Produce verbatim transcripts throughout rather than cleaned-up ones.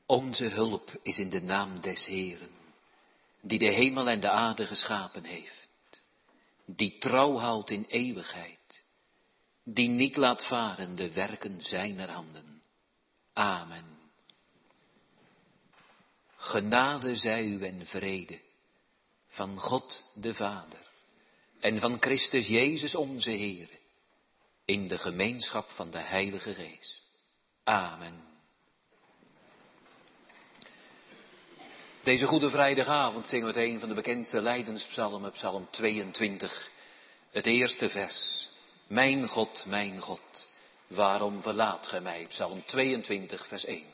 Onze hulp is in de naam des Heeren, die de hemel en de aarde geschapen heeft, die trouw houdt in eeuwigheid, die niet laat varen de werken zijner handen. Amen. Genade zij u en vrede van God de Vader en van Christus Jezus onze Heer, in de gemeenschap van de Heilige Geest. Amen. Deze Goede Vrijdagavond zingen we het een van de bekendste lijdenspsalmen, psalm tweeëntwintig, het eerste vers. Mijn God, mijn God, waarom verlaat gij mij? Psalm tweeëntwintig, vers één.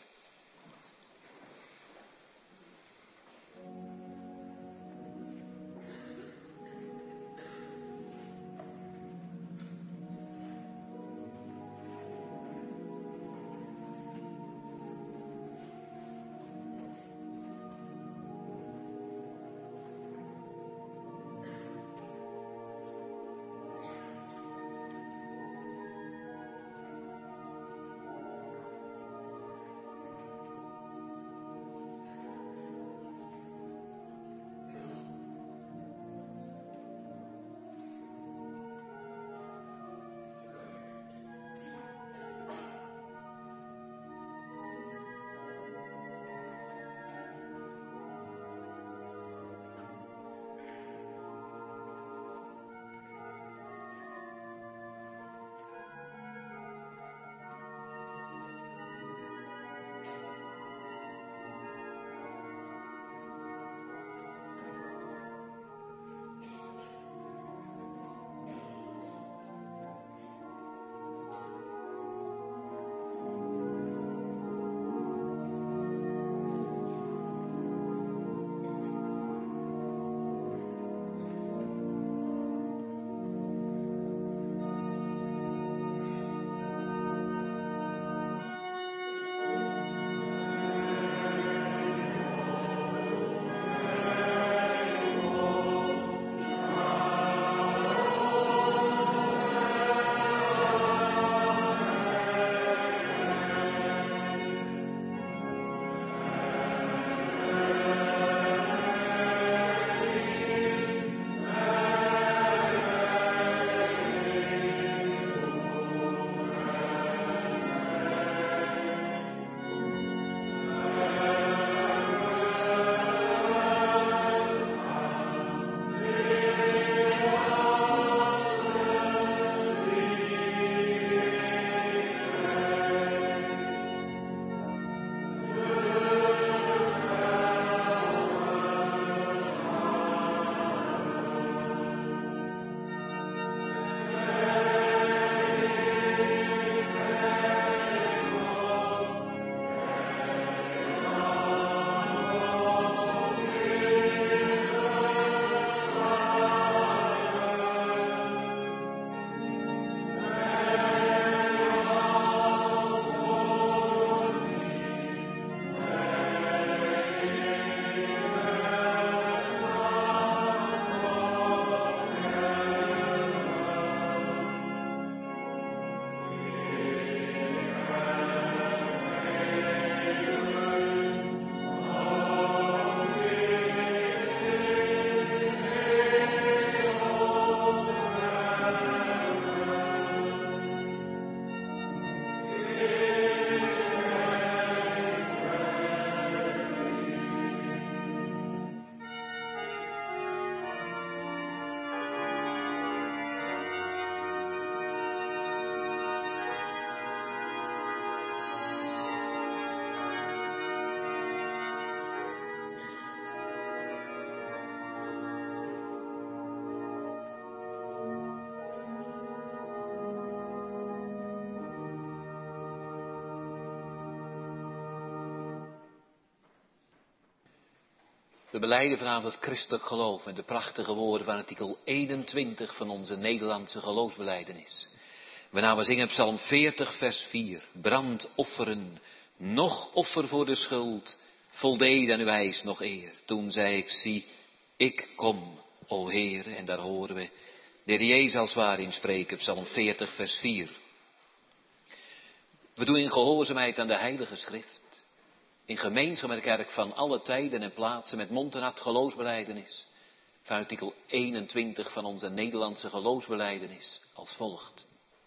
We belijden vanavond het christelijk geloof met de prachtige woorden van artikel eenentwintig van onze Nederlandse geloofsbelijdenis. Waarna we zingen psalm veertig vers vier. Brandofferen, nog offer voor de schuld, voldeed aan uw eis nog eer. Toen zei ik, zie, ik kom, o Heer. En daar horen we de Heer Jezus als waar in spreken, psalm veertig vers vier. We doen in gehoorzaamheid aan de Heilige Schrift. in gemeenschap met de kerk van alle tijden en plaatsen met mond en hart geloofsbelijdenis. Van artikel eenentwintig van onze Nederlandse geloofsbelijdenis als volgt.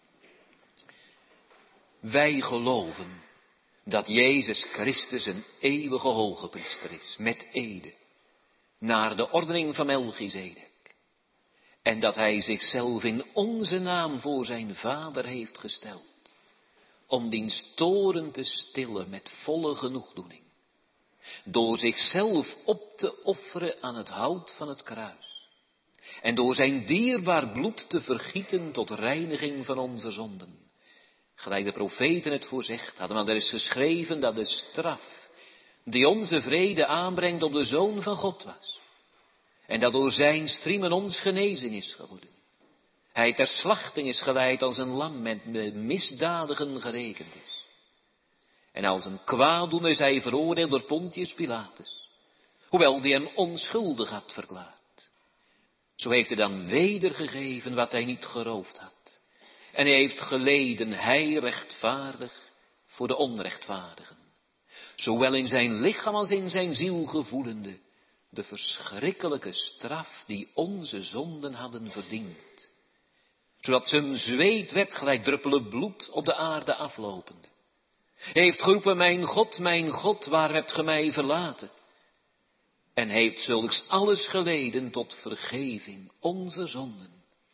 Wij geloven dat Jezus Christus een eeuwige hogepriester is, met ede, naar de ordening van Melchizedek. En dat hij zichzelf in onze naam voor zijn Vader heeft gesteld, om diens toorn te stillen met volle genoegdoening, door zichzelf op te offeren aan het hout van het kruis, en door zijn dierbaar bloed te vergieten tot reiniging van onze zonden. Gelijk de profeten het voorzegd hadden, want er is geschreven dat de straf die onze vrede aanbrengt op de Zoon van God was. En dat door zijn striemen ons genezing is geworden. Hij ter slachting is geleid als een lam met misdadigen gerekend is. En als een kwaaddoener is hij veroordeeld door Pontius Pilatus, hoewel die hem onschuldig had verklaard. Zo heeft hij dan wedergegeven wat hij niet geroofd had. En hij heeft geleden, hij rechtvaardig, voor de onrechtvaardigen. Zowel in zijn lichaam als in zijn ziel gevoelende de verschrikkelijke straf die onze zonden hadden verdiend. Zodat zijn zweet werd gelijk druppelen bloed op de aarde aflopende. Hij heeft geroepen, mijn God, mijn God, waar hebt ge mij verlaten? En heeft zulks alles geleden tot vergeving onze zonden.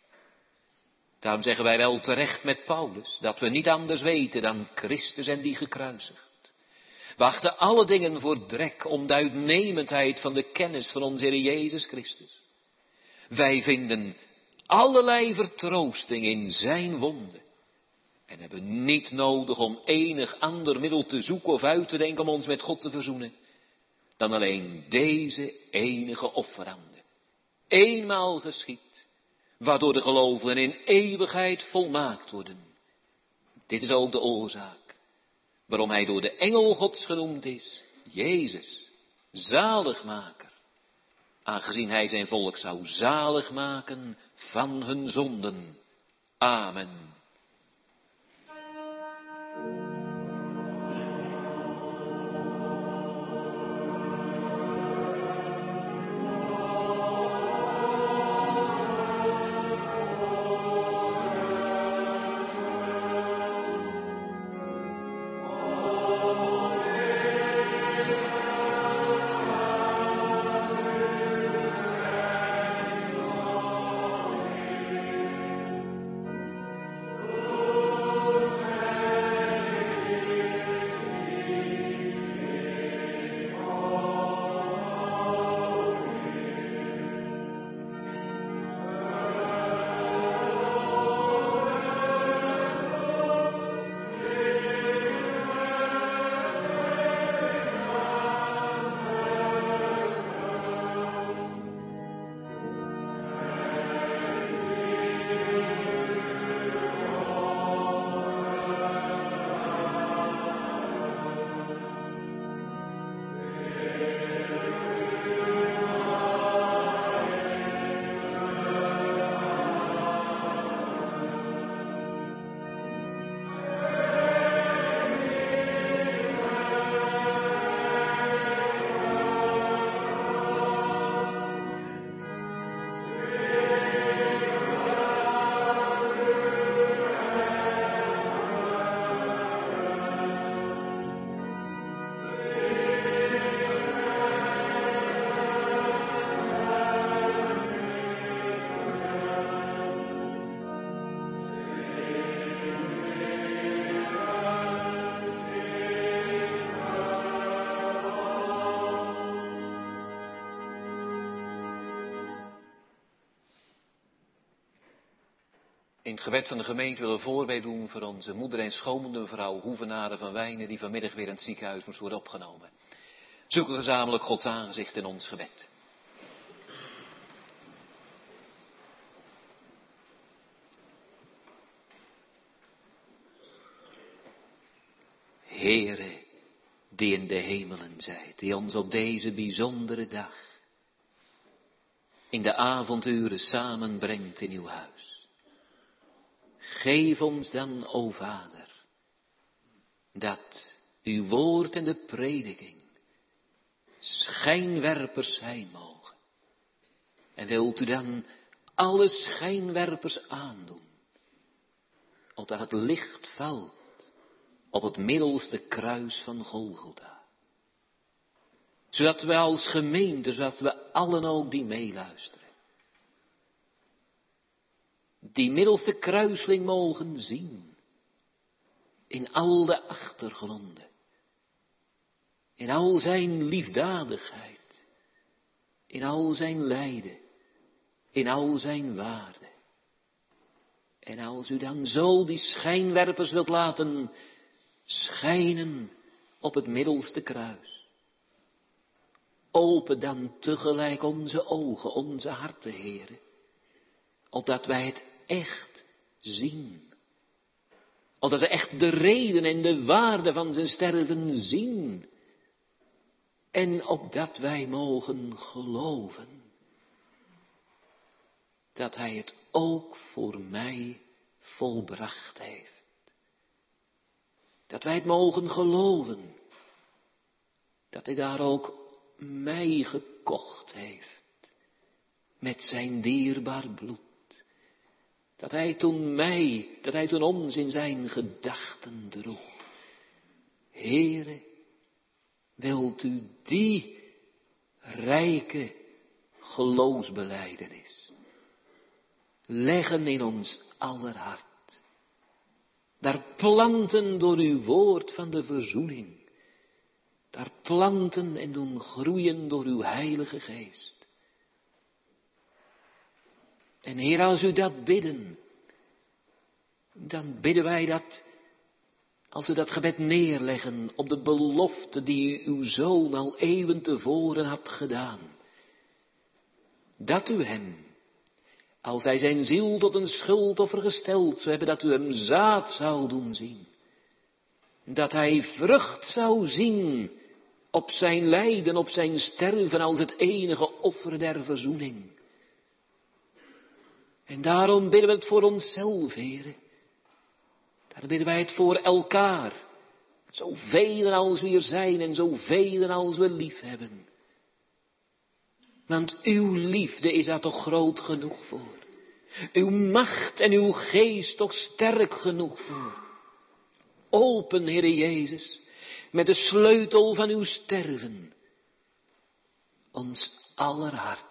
Daarom zeggen wij wel terecht met Paulus, dat we niet anders weten dan Christus en die gekruisigd. We achten alle dingen voor drek om de uitnemendheid van de kennis van onze Heer Jezus Christus. Wij vinden allerlei vertroosting in zijn wonden. En hebben niet nodig om enig ander middel te zoeken of uit te denken om ons met God te verzoenen. Dan alleen deze enige offerande. Eenmaal geschied, waardoor de gelovigen in eeuwigheid volmaakt worden. Dit is ook de oorzaak waarom hij door de engel Gods genoemd is, Jezus, zaligmaker. Aangezien hij zijn volk zou zalig maken van hun zonden. Amen. In het gebed van de gemeente willen we voorbij doen voor onze moeder en schoonmoeder mevrouw Hoevenaren van Wijnen, die vanmiddag weer in het ziekenhuis moest worden opgenomen. Zoeken gezamenlijk Gods aangezicht in ons gebed. Heere, die in de hemelen zijt, die ons op deze bijzondere dag in de avonduren samenbrengt in uw huis. Geef ons dan, o Vader, dat uw woord en de prediking schijnwerpers zijn mogen. En wilt u dan alle schijnwerpers aandoen, opdat het licht valt op het middelste kruis van Golgotha. Zodat we als gemeente, zodat we allen ook die meeluisteren, die middelste kruisling mogen zien, in al de achtergronden, in al zijn liefdadigheid, in al zijn lijden, in al zijn waarde. En als u dan zo die schijnwerpers wilt laten schijnen op het middelste kruis, open dan tegelijk onze ogen, onze harten, Heere, opdat wij het echt zien. Opdat we echt de reden en de waarde van zijn sterven zien. En opdat wij mogen geloven dat hij het ook voor mij volbracht heeft. Dat wij het mogen geloven dat hij daar ook mij gekocht heeft met zijn dierbaar bloed. Dat hij toen mij, dat hij toen ons in zijn gedachten droeg. Heere, wilt u die rijke geloofsbelijdenis leggen in ons aller hart. Daar planten door uw woord van de verzoening. Daar planten en doen groeien door uw heilige geest. En Heer, als u dat bidden, dan bidden wij dat, als u dat gebed neerleggen op de belofte die uw Zoon al eeuwen tevoren had gedaan. Dat u hem, als hij zijn ziel tot een schuldoffer gesteld zou hebben, dat u hem zaad zou doen zien. Dat hij vrucht zou zien op zijn lijden, op zijn sterven als het enige offer der verzoening. En daarom bidden we het voor onszelf, Heere. Daar bidden wij het voor elkaar. Zoveel als we hier zijn en zoveel als we lief hebben. Want uw liefde is daar toch groot genoeg voor. Uw macht en uw geest toch sterk genoeg voor. Open, Heere Jezus, met de sleutel van uw sterven, ons aller hart.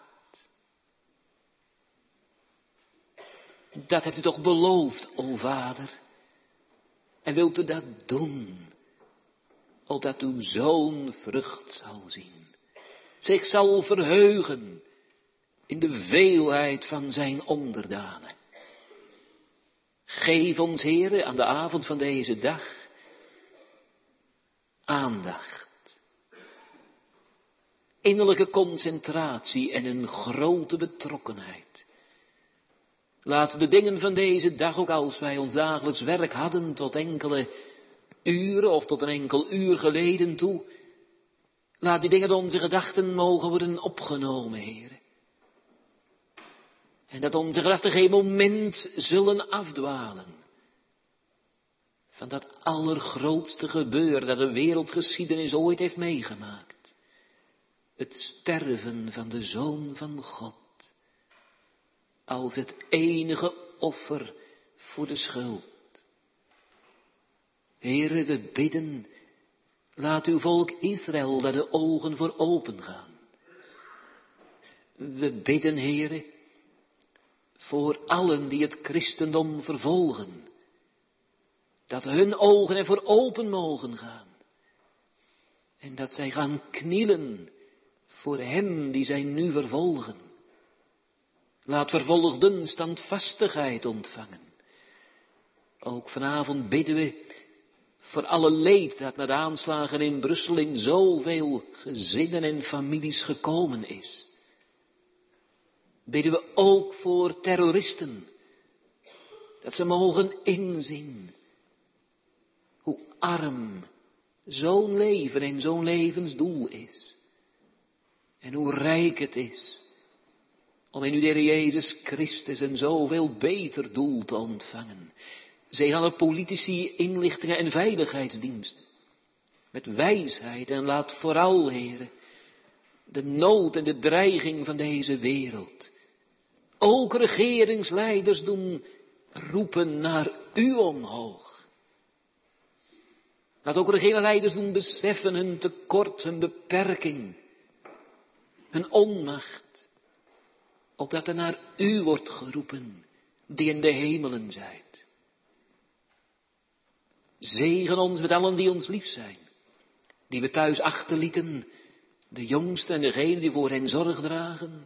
Dat hebt u toch beloofd, o Vader. En wilt u dat doen, opdat uw Zoon vrucht zal zien. Zich zal verheugen in de veelheid van zijn onderdanen. Geef ons, Heere, aan de avond van deze dag aandacht, innerlijke concentratie en een grote betrokkenheid. Laat de dingen van deze dag, ook als wij ons dagelijks werk hadden tot enkele uren of tot een enkel uur geleden toe, laat die dingen door onze gedachten mogen worden opgenomen, Heere. En dat onze gedachten geen moment zullen afdwalen van dat allergrootste gebeuren dat de wereldgeschiedenis ooit heeft meegemaakt. Het sterven van de Zoon van God. Als het enige offer voor de schuld. Heere, we bidden, laat uw volk Israël daar de ogen voor open gaan. We bidden, Heere, voor allen die het christendom vervolgen, dat hun ogen ervoor open mogen gaan. En dat zij gaan knielen voor hem die zij nu vervolgen. Laat vervolgden standvastigheid ontvangen. Ook vanavond bidden we voor alle leed dat na de aanslagen in Brussel in zoveel gezinnen en families gekomen is. Bidden we ook voor terroristen, dat ze mogen inzien hoe arm zo'n leven en zo'n levensdoel is. En hoe rijk het is om in uw Heer Jezus Christus een zoveel beter doel te ontvangen. Zegen alle politici, inlichtingen en veiligheidsdiensten. Met wijsheid en laat vooral, Heere, de nood en de dreiging van deze wereld. Ook regeringsleiders doen roepen naar u omhoog. Laat ook regeringsleiders doen beseffen hun tekort, hun beperking, hun onmacht. Opdat er naar u wordt geroepen, die in de hemelen zijt. Zegen ons met allen die ons lief zijn, die we thuis achterlieten, de jongsten en degenen die voor hen zorg dragen.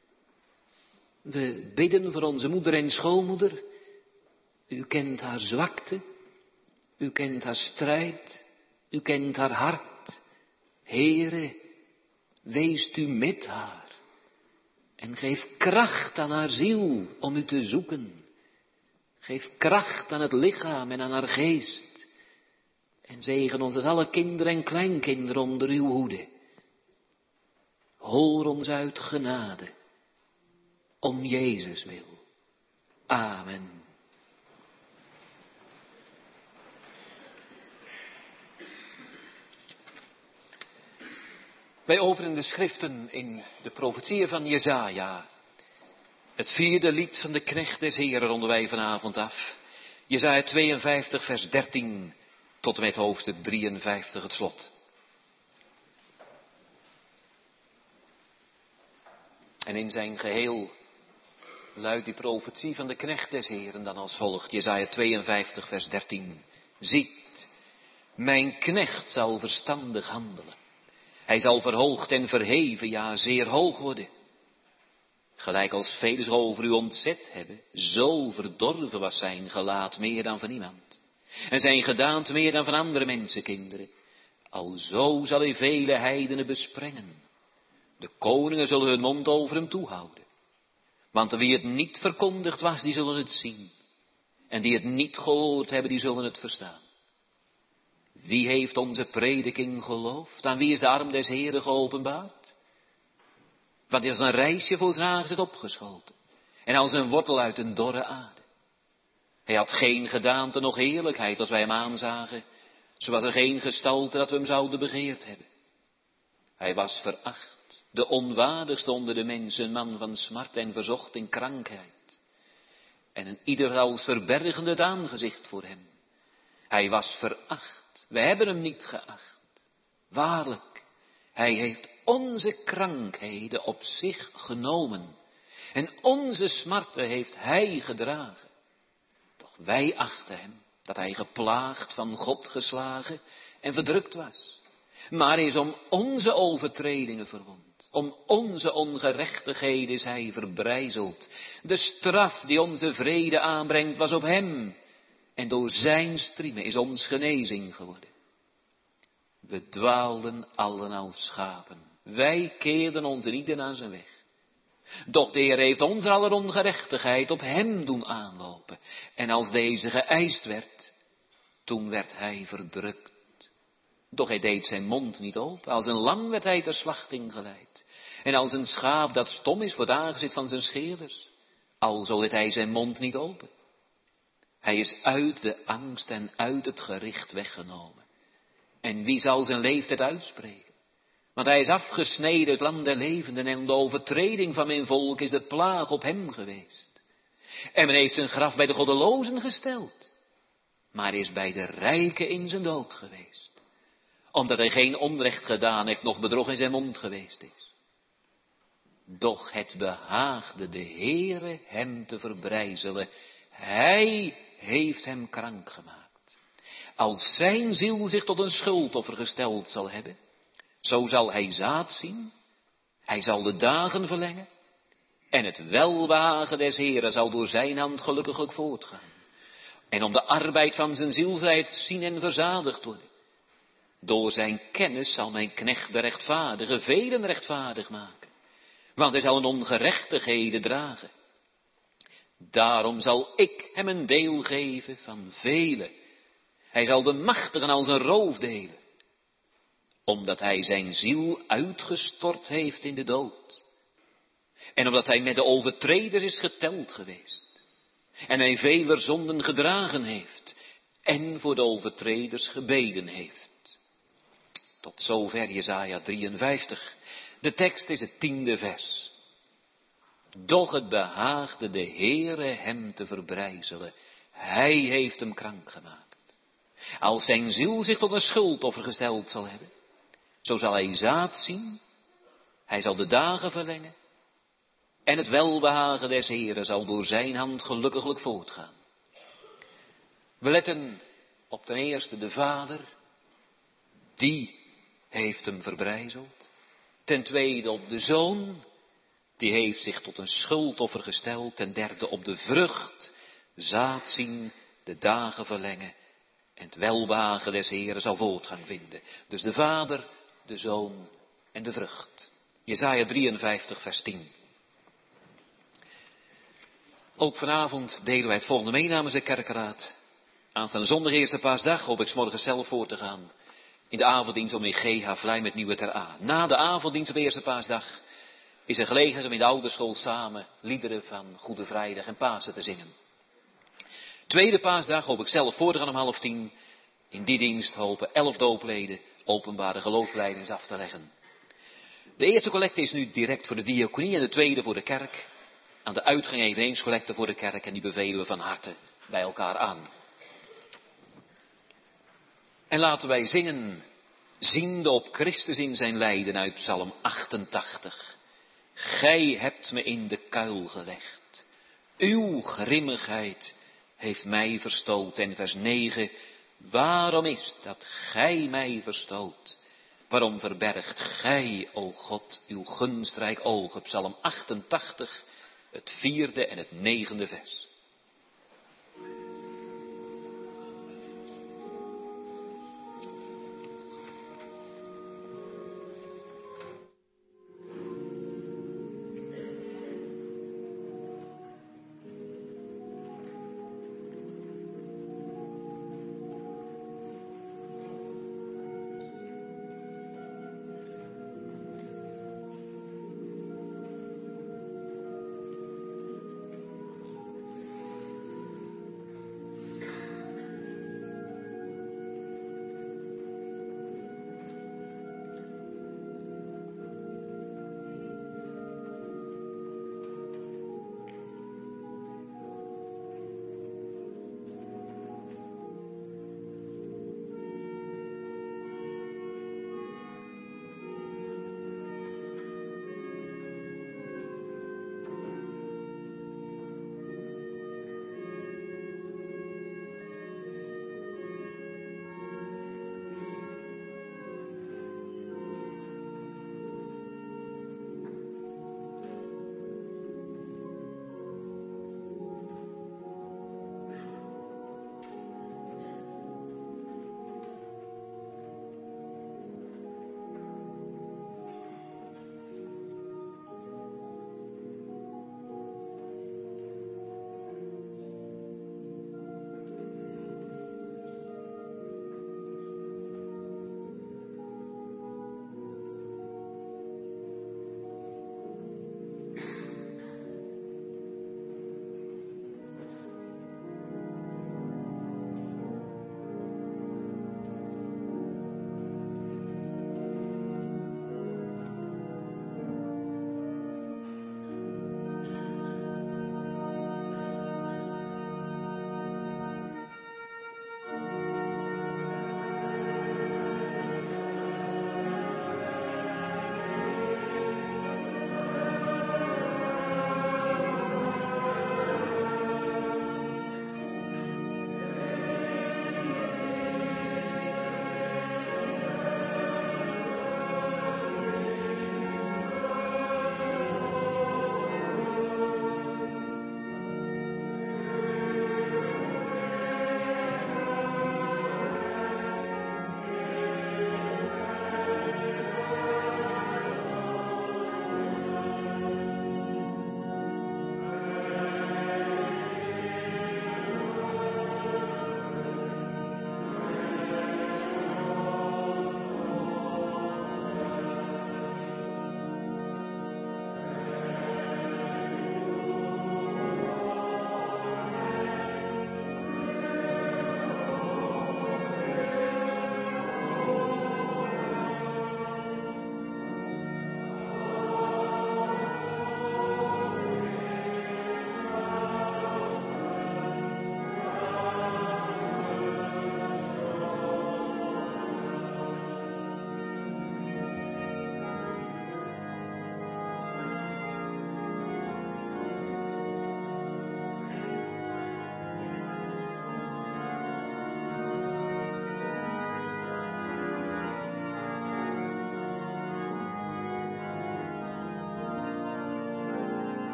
We bidden voor onze moeder en schoonmoeder. U kent haar zwakte, u kent haar strijd, u kent haar hart. Heere, weest u met haar en geef kracht aan haar ziel om u te zoeken. Geef kracht aan het lichaam en aan haar geest. En zegen ons als alle kinderen en kleinkinderen onder uw hoede. Hoor ons uit genade, om Jezus wil. Amen. Wij openen de schriften in de profetieën van Jesaja. Het vierde lied van de knecht des Heren ronden wij vanavond af. Jesaja tweeënvijftig vers dertien tot en met hoofdstuk drieënvijftig het slot. En in zijn geheel luidt die profetie van de knecht des Heren dan als volgt. Jesaja tweeënvijftig vers dertien. Ziet, mijn knecht zal verstandig handelen. Hij zal verhoogd en verheven, ja zeer hoog worden. Gelijk als velen zich over u ontzet hebben, zo verdorven was zijn gelaat meer dan van iemand. En zijn gedaante meer dan van andere mensenkinderen. Alzo zal hij vele heidenen besprengen. De koningen zullen hun mond over hem toehouden. Want wie het niet verkondigd was, die zullen het zien. En die het niet gehoord hebben, die zullen het verstaan. Wie heeft onze prediking geloofd? Aan wie is de arm des Heren geopenbaard? Want is een reisje voor zijn aangezicht opgeschoten. En als een wortel uit een dorre aarde. Hij had geen gedaante noch heerlijkheid als wij hem aanzagen. Zo was er geen gestalte dat we hem zouden begeerd hebben. Hij was veracht, de onwaardigste onder de mensen, een man van smart en verzocht in krankheid. En een ieder als verbergende het aangezicht voor hem. Hij was veracht. We hebben hem niet geacht. Waarlijk, hij heeft onze krankheden op zich genomen. En onze smarten heeft hij gedragen. Doch wij achten hem, dat hij geplaagd, van God geslagen en verdrukt was. Maar hij is om onze overtredingen verwond. Om onze ongerechtigheden is hij verbrijzeld. De straf die onze vrede aanbrengt was op hem. En door zijn striemen is ons genezing geworden. We dwaalden allen als schapen. Wij keerden ons ieder aan zijn weg. Doch de Heer heeft ons aller ongerechtigheid op hem doen aanlopen. En als deze geëist werd, toen werd hij verdrukt. Doch hij deed zijn mond niet open. Als een lam werd hij ter slachting geleid. En als een schaap dat stom is voor het aangezicht van zijn scheerders. Alzo deed hij zijn mond niet open. Hij is uit de angst en uit het gericht weggenomen. En wie zal zijn leeftijd uitspreken? Want hij is afgesneden uit het land der levenden en om de overtreding van mijn volk is de plaag op hem geweest. En men heeft zijn graf bij de goddelozen gesteld. Maar hij is bij de rijken in zijn dood geweest. Omdat hij geen onrecht gedaan heeft, noch bedrog in zijn mond geweest is. Doch het behaagde de Heere hem te verbrijzelen. Hij heeft hem krank gemaakt. Als zijn ziel zich tot een schuldoffer gesteld zal hebben, zo zal hij zaad zien, hij zal de dagen verlengen, en het welbehagen des Heeren zal door zijn hand gelukkiglijk voortgaan. En om de arbeid van zijn ziel zal hij het zien en verzadigd worden. Door zijn kennis zal mijn knecht de rechtvaardige velen rechtvaardig maken, want hij zal een ongerechtigheden dragen. Daarom zal ik hem een deel geven van velen. Hij zal de machtigen als een roof delen. Omdat hij zijn ziel uitgestort heeft in de dood. En omdat hij met de overtreders is geteld geweest. En hij veler zonden gedragen heeft. En voor de overtreders gebeden heeft. Tot zover Jesaja drieënvijftig. De tekst is het tiende vers. Doch het behaagde de Heere hem te verbrijzelen. Hij heeft hem krank gemaakt. Als zijn ziel zich tot een schuldoffer gesteld zal hebben, zo zal hij zaad zien, hij zal de dagen verlengen, en het welbehagen des Heeren zal door zijn hand gelukkiglijk voortgaan. We letten op ten eerste de Vader, die heeft hem verbrijzeld. Ten tweede op de Zoon, die heeft zich tot een schuldoffer gesteld. Ten derde op de vrucht, zaad zien, de dagen verlengen en het welbehagen des Heeren zal voortgang vinden. Dus de Vader, de Zoon en de vrucht. Jesaja drieënvijftig vers tien. Ook vanavond delen wij het volgende mee namens de kerkenraad. Aanstaande zondag eerste paasdag hoop ik 's morgens zelf voor te gaan. In de avonddienst om in G H Vlei met Nieuwe Ter A. Na de avonddienst op eerste paasdag is er gelegenheid om in de ouderschool samen liederen van Goede Vrijdag en Pasen te zingen. Tweede paasdag hoop ik zelf voor te gaan om half tien. In die dienst hopen elf doopleden openbare geloofsbelijdenis af te leggen. De eerste collecte is nu direct voor de diaconie en de tweede voor de kerk. Aan de uitgang eveneens collecte voor de kerk en die bevelen we van harte bij elkaar aan. En laten wij zingen, ziende op Christus in zijn lijden uit Psalm achtentachtig. Gij hebt me in de kuil gelegd. Uw grimmigheid heeft mij verstoot. En vers negen, waarom is dat gij mij verstoot? Waarom verbergt gij, o God, uw gunstrijk ogen? Psalm achtentachtig, het vierde en het negende vers.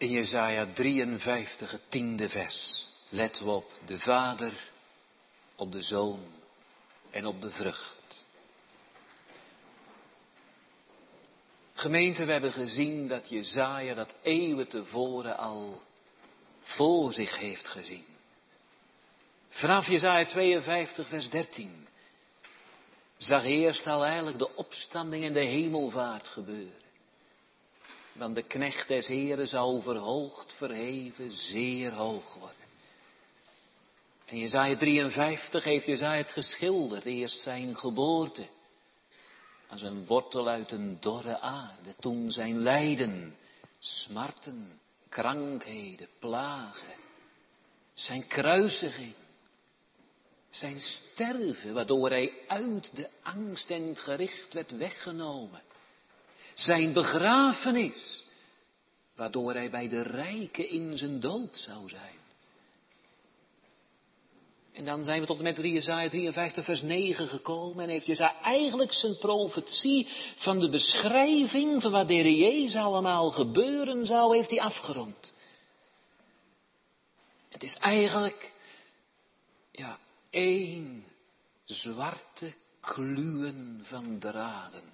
In Jesaja drieënvijftig, het tiende vers, letten we op de Vader, op de Zoon en op de vrucht. Gemeente, we hebben gezien dat Jesaja dat eeuwen tevoren al voor zich heeft gezien. Vanaf Jesaja tweeënvijftig, vers dertien, zag eerst al eigenlijk de opstanding en de hemelvaart gebeuren. Want de knecht des Heren zou verhoogd, verheven, zeer hoog worden. En Jesaja drieënvijftig heeft Jesaja het geschilderd, eerst zijn geboorte. Als een wortel uit een dorre aarde, toen zijn lijden, smarten, krankheden, plagen. Zijn kruisiging, zijn sterven, waardoor hij uit de angst en het gericht werd weggenomen. Zijn begrafenis, waardoor hij bij de rijken in zijn dood zou zijn. En dan zijn we tot en met Jesaja drieënvijftig vers negen gekomen en heeft Jesaja eigenlijk zijn profetie van de beschrijving van wat de Heer Jezus allemaal gebeuren zou, heeft hij afgerond. Het is eigenlijk, ja, één zwarte kluwen van draden.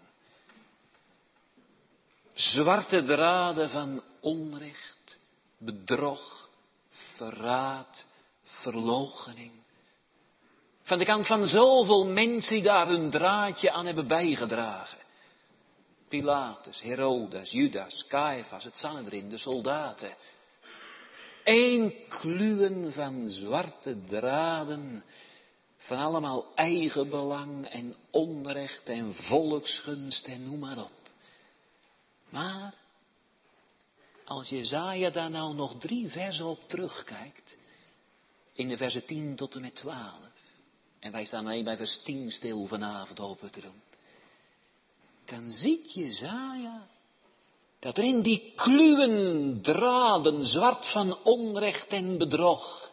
Zwarte draden van onrecht, bedrog, verraad, verloochening. Van de kant van zoveel mensen die daar hun draadje aan hebben bijgedragen. Pilatus, Herodes, Judas, Caiaphas, het Sanhedrin, de soldaten. Eén kluwen van zwarte draden, van allemaal eigenbelang en onrecht en volksgunst en noem maar op. Maar, als Jesaja daar nou nog drie versen op terugkijkt, in de versen tien tot en met twaalf, en wij staan alleen bij vers tien stil vanavond, hopen te doen, dan ziet Jesaja dat er in die kluwen draden, zwart van onrecht en bedrog,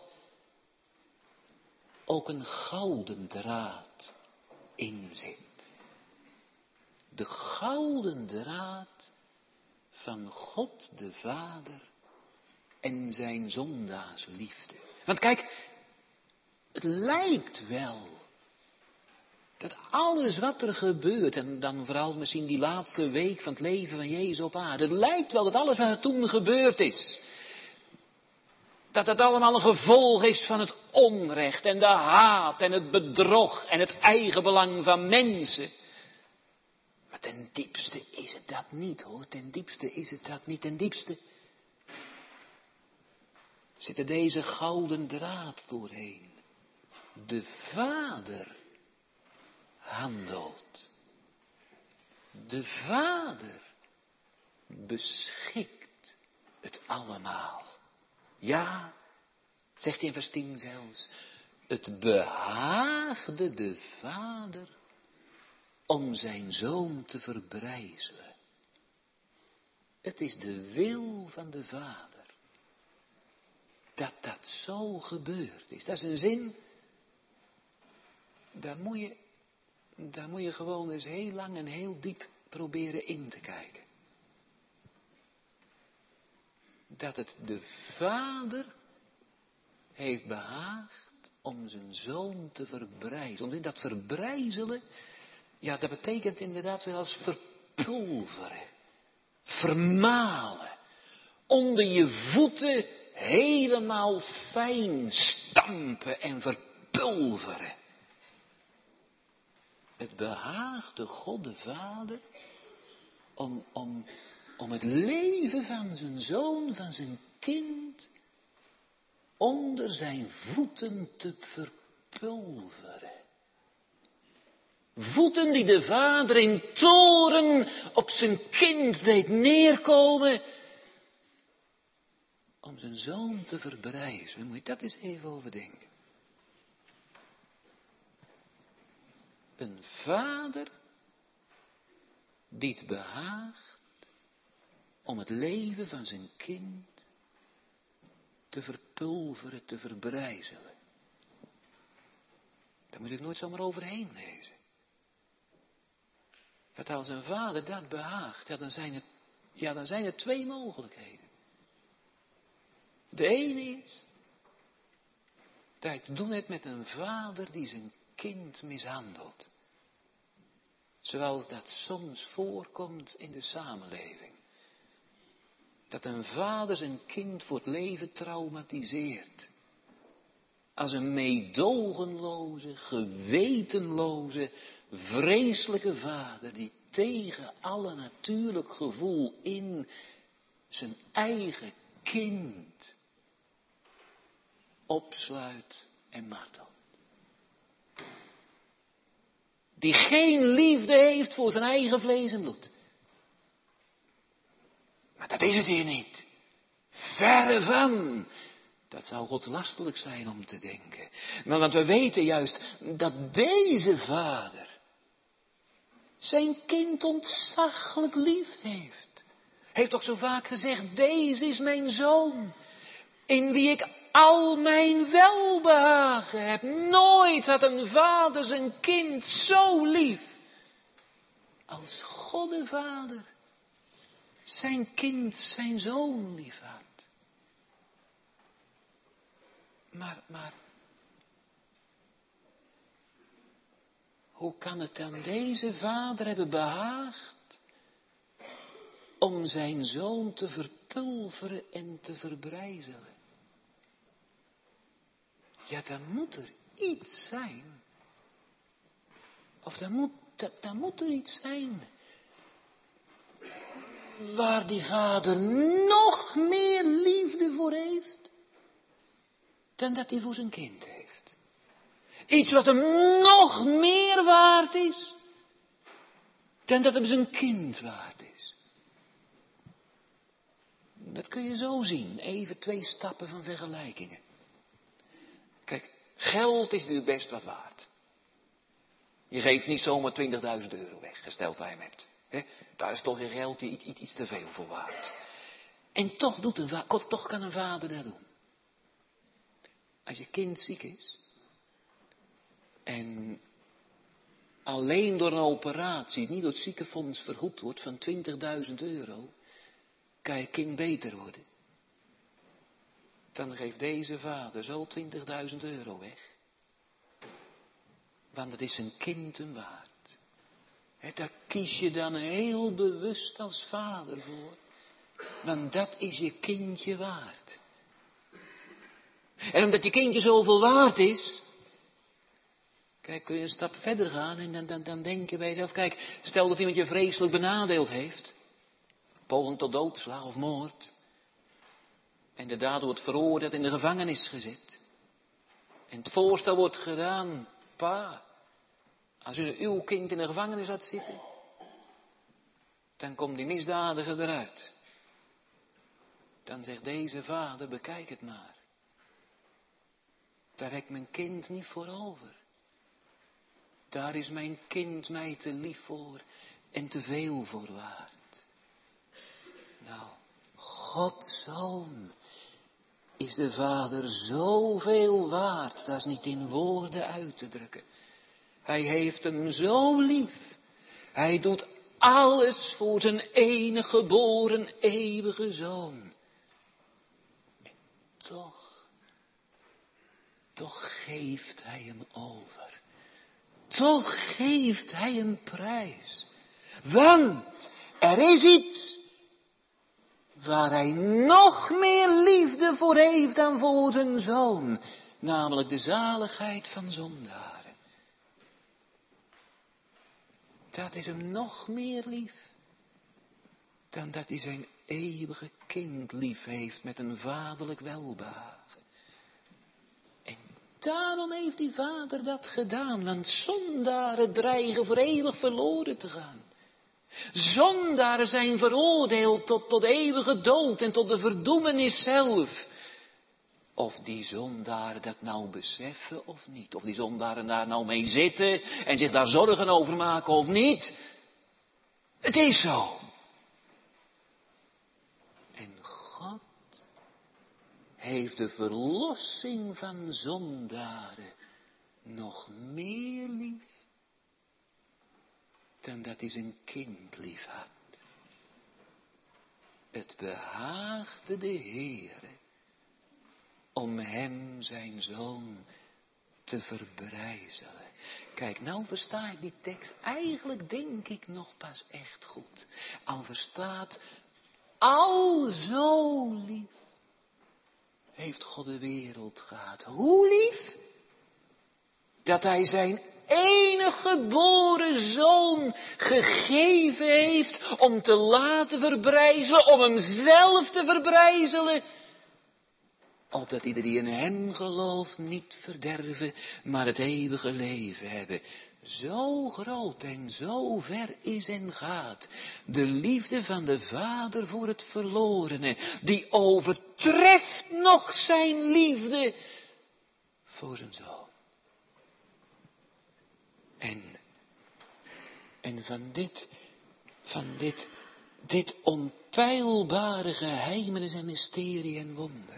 ook een gouden draad in zit. De gouden draad van God de Vader en zijn zondaarsliefde. Want kijk, het lijkt wel dat alles wat er gebeurt, en dan vooral misschien die laatste week van het leven van Jezus op aarde, het lijkt wel dat alles wat er toen gebeurd is, dat het allemaal een gevolg is van het onrecht en de haat en het bedrog en het eigenbelang van mensen. Maar ten diepste is het dat niet, hoor. Ten diepste is het dat niet. Ten diepste zit er deze gouden draad doorheen. De Vader handelt. De Vader beschikt het allemaal. Ja, zegt hij in vers tien zelfs, het behaagde de Vader om zijn zoon te verbrijzelen. Het is de wil van de Vader dat dat zo gebeurd is. Dat is een zin, daar moet je, daar moet je gewoon eens heel lang en heel diep proberen in te kijken. Dat het de Vader heeft behaagd om zijn zoon te verbrijzelen. Om dat verbrijzelen, ja, dat betekent inderdaad wel als verpulveren, vermalen, onder je voeten helemaal fijn stampen en verpulveren. Het behaagde God de Vader om, om, om het leven van zijn zoon, van zijn kind, onder zijn voeten te verpulveren. Voeten die de Vader in toorn op zijn kind deed neerkomen, om zijn zoon te verbrijzelen. Moet je dat eens even overdenken. Een vader die het behaagt om het leven van zijn kind te verpulveren, te verbrijzelen. Daar moet ik nooit zomaar overheen lezen. Want als een vader dat behaagt, ja, dan zijn het, ja, dan zijn er twee mogelijkheden. De ene is dat hij te doen heeft met een vader die zijn kind mishandelt. Zoals dat soms voorkomt in de samenleving. Dat een vader zijn kind voor het leven traumatiseert. Als een meedogenloze, gewetenloze, vreselijke vader die tegen alle natuurlijk gevoel in zijn eigen kind opsluit en martelt. Die geen liefde heeft voor zijn eigen vlees en bloed. Maar dat is het hier niet. Verre van. Dat zou godslastelijk zijn om te denken. Maar want we weten juist dat deze vader zijn kind ontzaglijk lief heeft. Heeft toch zo vaak gezegd, deze is mijn zoon, in wie ik al mijn welbehagen heb. Nooit had een vader zijn kind zo lief als God de Vader zijn kind, zijn zoon lief had. Maar, maar, hoe kan het dan deze vader hebben behaagd om zijn zoon te verpulveren en te verbrijzelen? Ja, dan moet er iets zijn. Of dan moet, dat, dan moet er iets zijn waar die vader nog meer liefde voor heeft dan dat hij voor zijn kind heeft. Iets wat hem nog meer waard is dan dat hem zijn kind waard is. Dat kun je zo zien. Even twee stappen van vergelijkingen. Kijk, geld is nu best wat waard. Je geeft niet zomaar twintigduizend euro weg, gesteld dat je hem hebt. He? Daar is toch je geld iets, iets, iets te veel voor waard. En toch, doet een va- toch kan een vader dat doen. Als je kind ziek is en alleen door een operatie, niet door het ziekenfonds vergoed wordt van twintigduizend euro, kan je kind beter worden. Dan geeft deze vader zo twintigduizend euro weg. Want het is zijn kind hem waard. He, daar kies je dan heel bewust als vader voor. Want dat is je kindje waard. En omdat je kindje zoveel waard is. Kijk, kun je een stap verder gaan en dan, dan, dan denk je bij jezelf. Kijk, stel dat iemand je vreselijk benadeeld heeft. Poging tot doodslag of moord. En de dader wordt veroordeeld in de gevangenis gezet. En het voorstel wordt gedaan. Pa, als u uw kind in de gevangenis had zitten, dan komt die misdadiger eruit. Dan zegt deze vader, bekijk het maar. Daar heb ik mijn kind niet voor over. Daar is mijn kind mij te lief voor en te veel voor waard. Nou, Gods Zoon is de Vader zoveel waard, dat is niet in woorden uit te drukken. Hij heeft hem zo lief. Hij doet alles voor zijn enige geboren eeuwige Zoon. En toch, toch geeft hij hem over. Toch geeft hij hem prijs. Want er is iets waar hij nog meer liefde voor heeft dan voor zijn Zoon. Namelijk de zaligheid van zondaren. Dat is hem nog meer lief dan dat hij zijn eeuwige kind lief heeft met een vaderlijk welbehagen. En daarom heeft die vader dat gedaan, want zondaren dreigen voor eeuwig verloren te gaan. Zondaren zijn veroordeeld tot, tot eeuwige dood en tot de verdoemenis zelf. Of die zondaren dat nou beseffen of niet. Of die zondaren daar nou mee zitten en zich daar zorgen over maken of niet. Het is zo. En God heeft de verlossing van zondaren nog meer lief dan dat hij zijn kind lief had. Het behaagde de Heere om hem zijn zoon te verbrijzelen. Kijk, nou versta ik die tekst eigenlijk denk ik nog pas echt goed. Al verstaat, al zo lief heeft God de wereld gehad. Hoe lief? Dat hij zijn enige geboren zoon gegeven heeft om te laten verbrijzelen, om hem zelf te verbrijzelen. Opdat ieder die in hem gelooft niet verderven, maar het eeuwige leven hebben. Zo groot en zo ver is en gaat de liefde van de Vader voor het verlorene, die overtreft nog zijn liefde voor zijn zoon. En, en van dit, van dit, dit onpeilbare geheimenis en mysterie en wonder,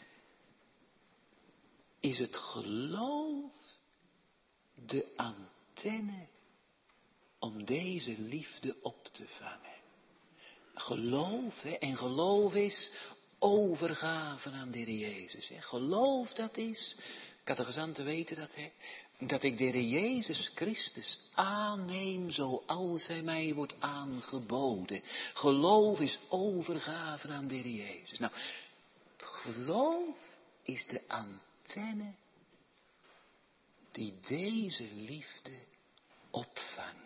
is het geloof de antenne om deze liefde op te vangen. Geloof, hè, en geloof is overgave aan de Heer Jezus. Hè. Geloof dat is, catechizanten weten dat, hè, dat ik de Heer Jezus Christus aanneem zoals hij mij wordt aangeboden. Geloof is overgave aan de Heer Jezus. Nou, het geloof is de antenne die deze liefde opvangt.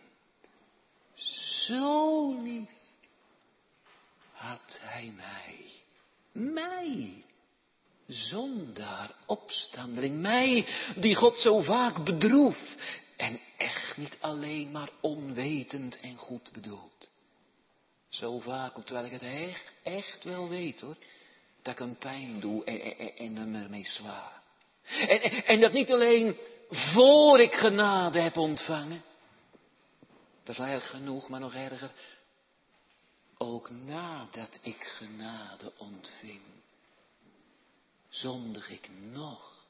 Zo lief had hij mij, mij, zondaar, opstandeling, mij die God zo vaak bedroef en echt niet alleen maar onwetend en goed bedoeld. Zo vaak, terwijl ik het echt, echt wel weet hoor, dat ik hem pijn doe en, en, en hem ermee sla. En, en, en dat niet alleen voor ik genade heb ontvangen, dat is erg genoeg, maar nog erger, ook nadat ik genade ontving, zondig ik nog.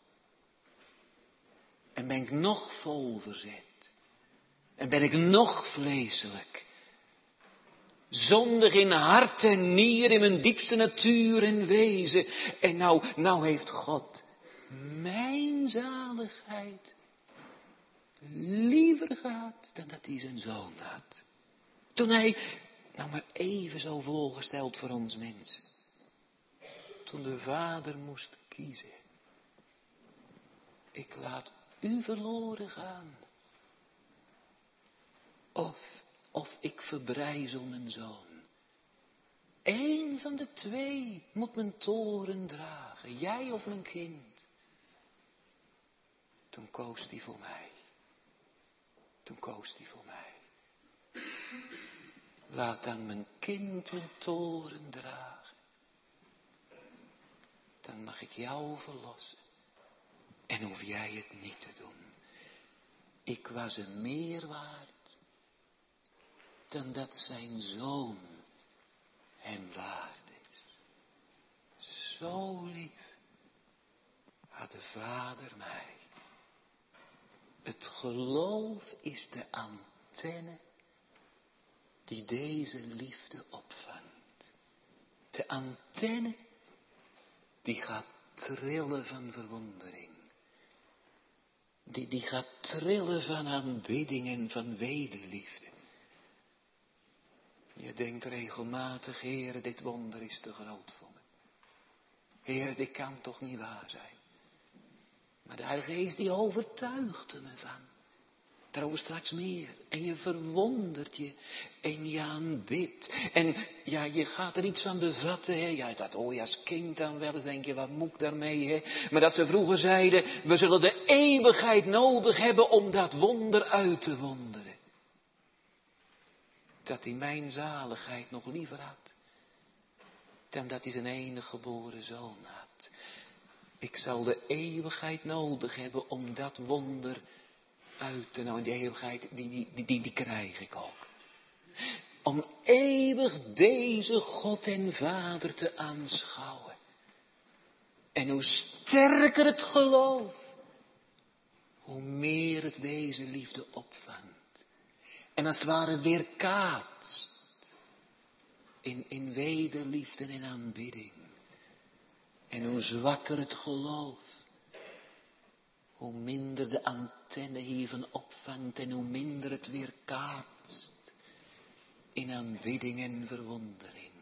En ben ik nog vol verzet. En ben ik nog vleeselijk. Zondig in hart en nier, in mijn diepste natuur en wezen. En nou, nou heeft God mijn zaligheid liever gehad dan dat hij zijn zoon had. Toen hij, nou maar even zo voorgesteld voor ons mensen. Toen de Vader moest kiezen. Ik laat u verloren gaan. Of, of ik verbrijzel mijn zoon. Eén van de twee moet mijn toren dragen. Jij of mijn kind. Toen koos hij voor mij. Toen koos hij voor mij. Laat dan mijn kind mijn toren dragen. Dan mag ik jou verlossen. En hoef jij het niet te doen. Ik was hem meer waard dan dat zijn zoon hem waard is. Zo lief had de Vader mij. Het geloof is de antenne die deze liefde opvangt. De antenne die gaat trillen van verwondering. Die, die gaat trillen van aanbidding en van wederliefde. Je denkt regelmatig, Heer, dit wonder is te groot voor me. Heer, dit kan toch niet waar zijn. Maar de Heilige Geest die overtuigt er me van. Daarover straks meer. En je verwondert je. En je aanbidt. En ja, je gaat er iets van bevatten. Hè? Ja, dat hoor je als kind dan wel eens. Denk je, wat moet ik daarmee? Hè? Maar dat ze vroeger zeiden, we zullen de eeuwigheid nodig hebben om dat wonder uit te wonderen. Dat hij mijn zaligheid nog liever had. Dan dat hij zijn enige geboren zoon had. Ik zal de eeuwigheid nodig hebben om dat wonder uit te nou. En die eeuwigheid, die, die, die, die, die krijg ik ook. Om eeuwig deze God en Vader te aanschouwen. En hoe sterker het geloof, hoe meer het deze liefde opvangt. En als het ware weerkaatst in, in wederliefde en aanbidding. En hoe zwakker het geloof, hoe minder de antenne hiervan opvangt en hoe minder het weer kaatst in aanbidding en verwondering.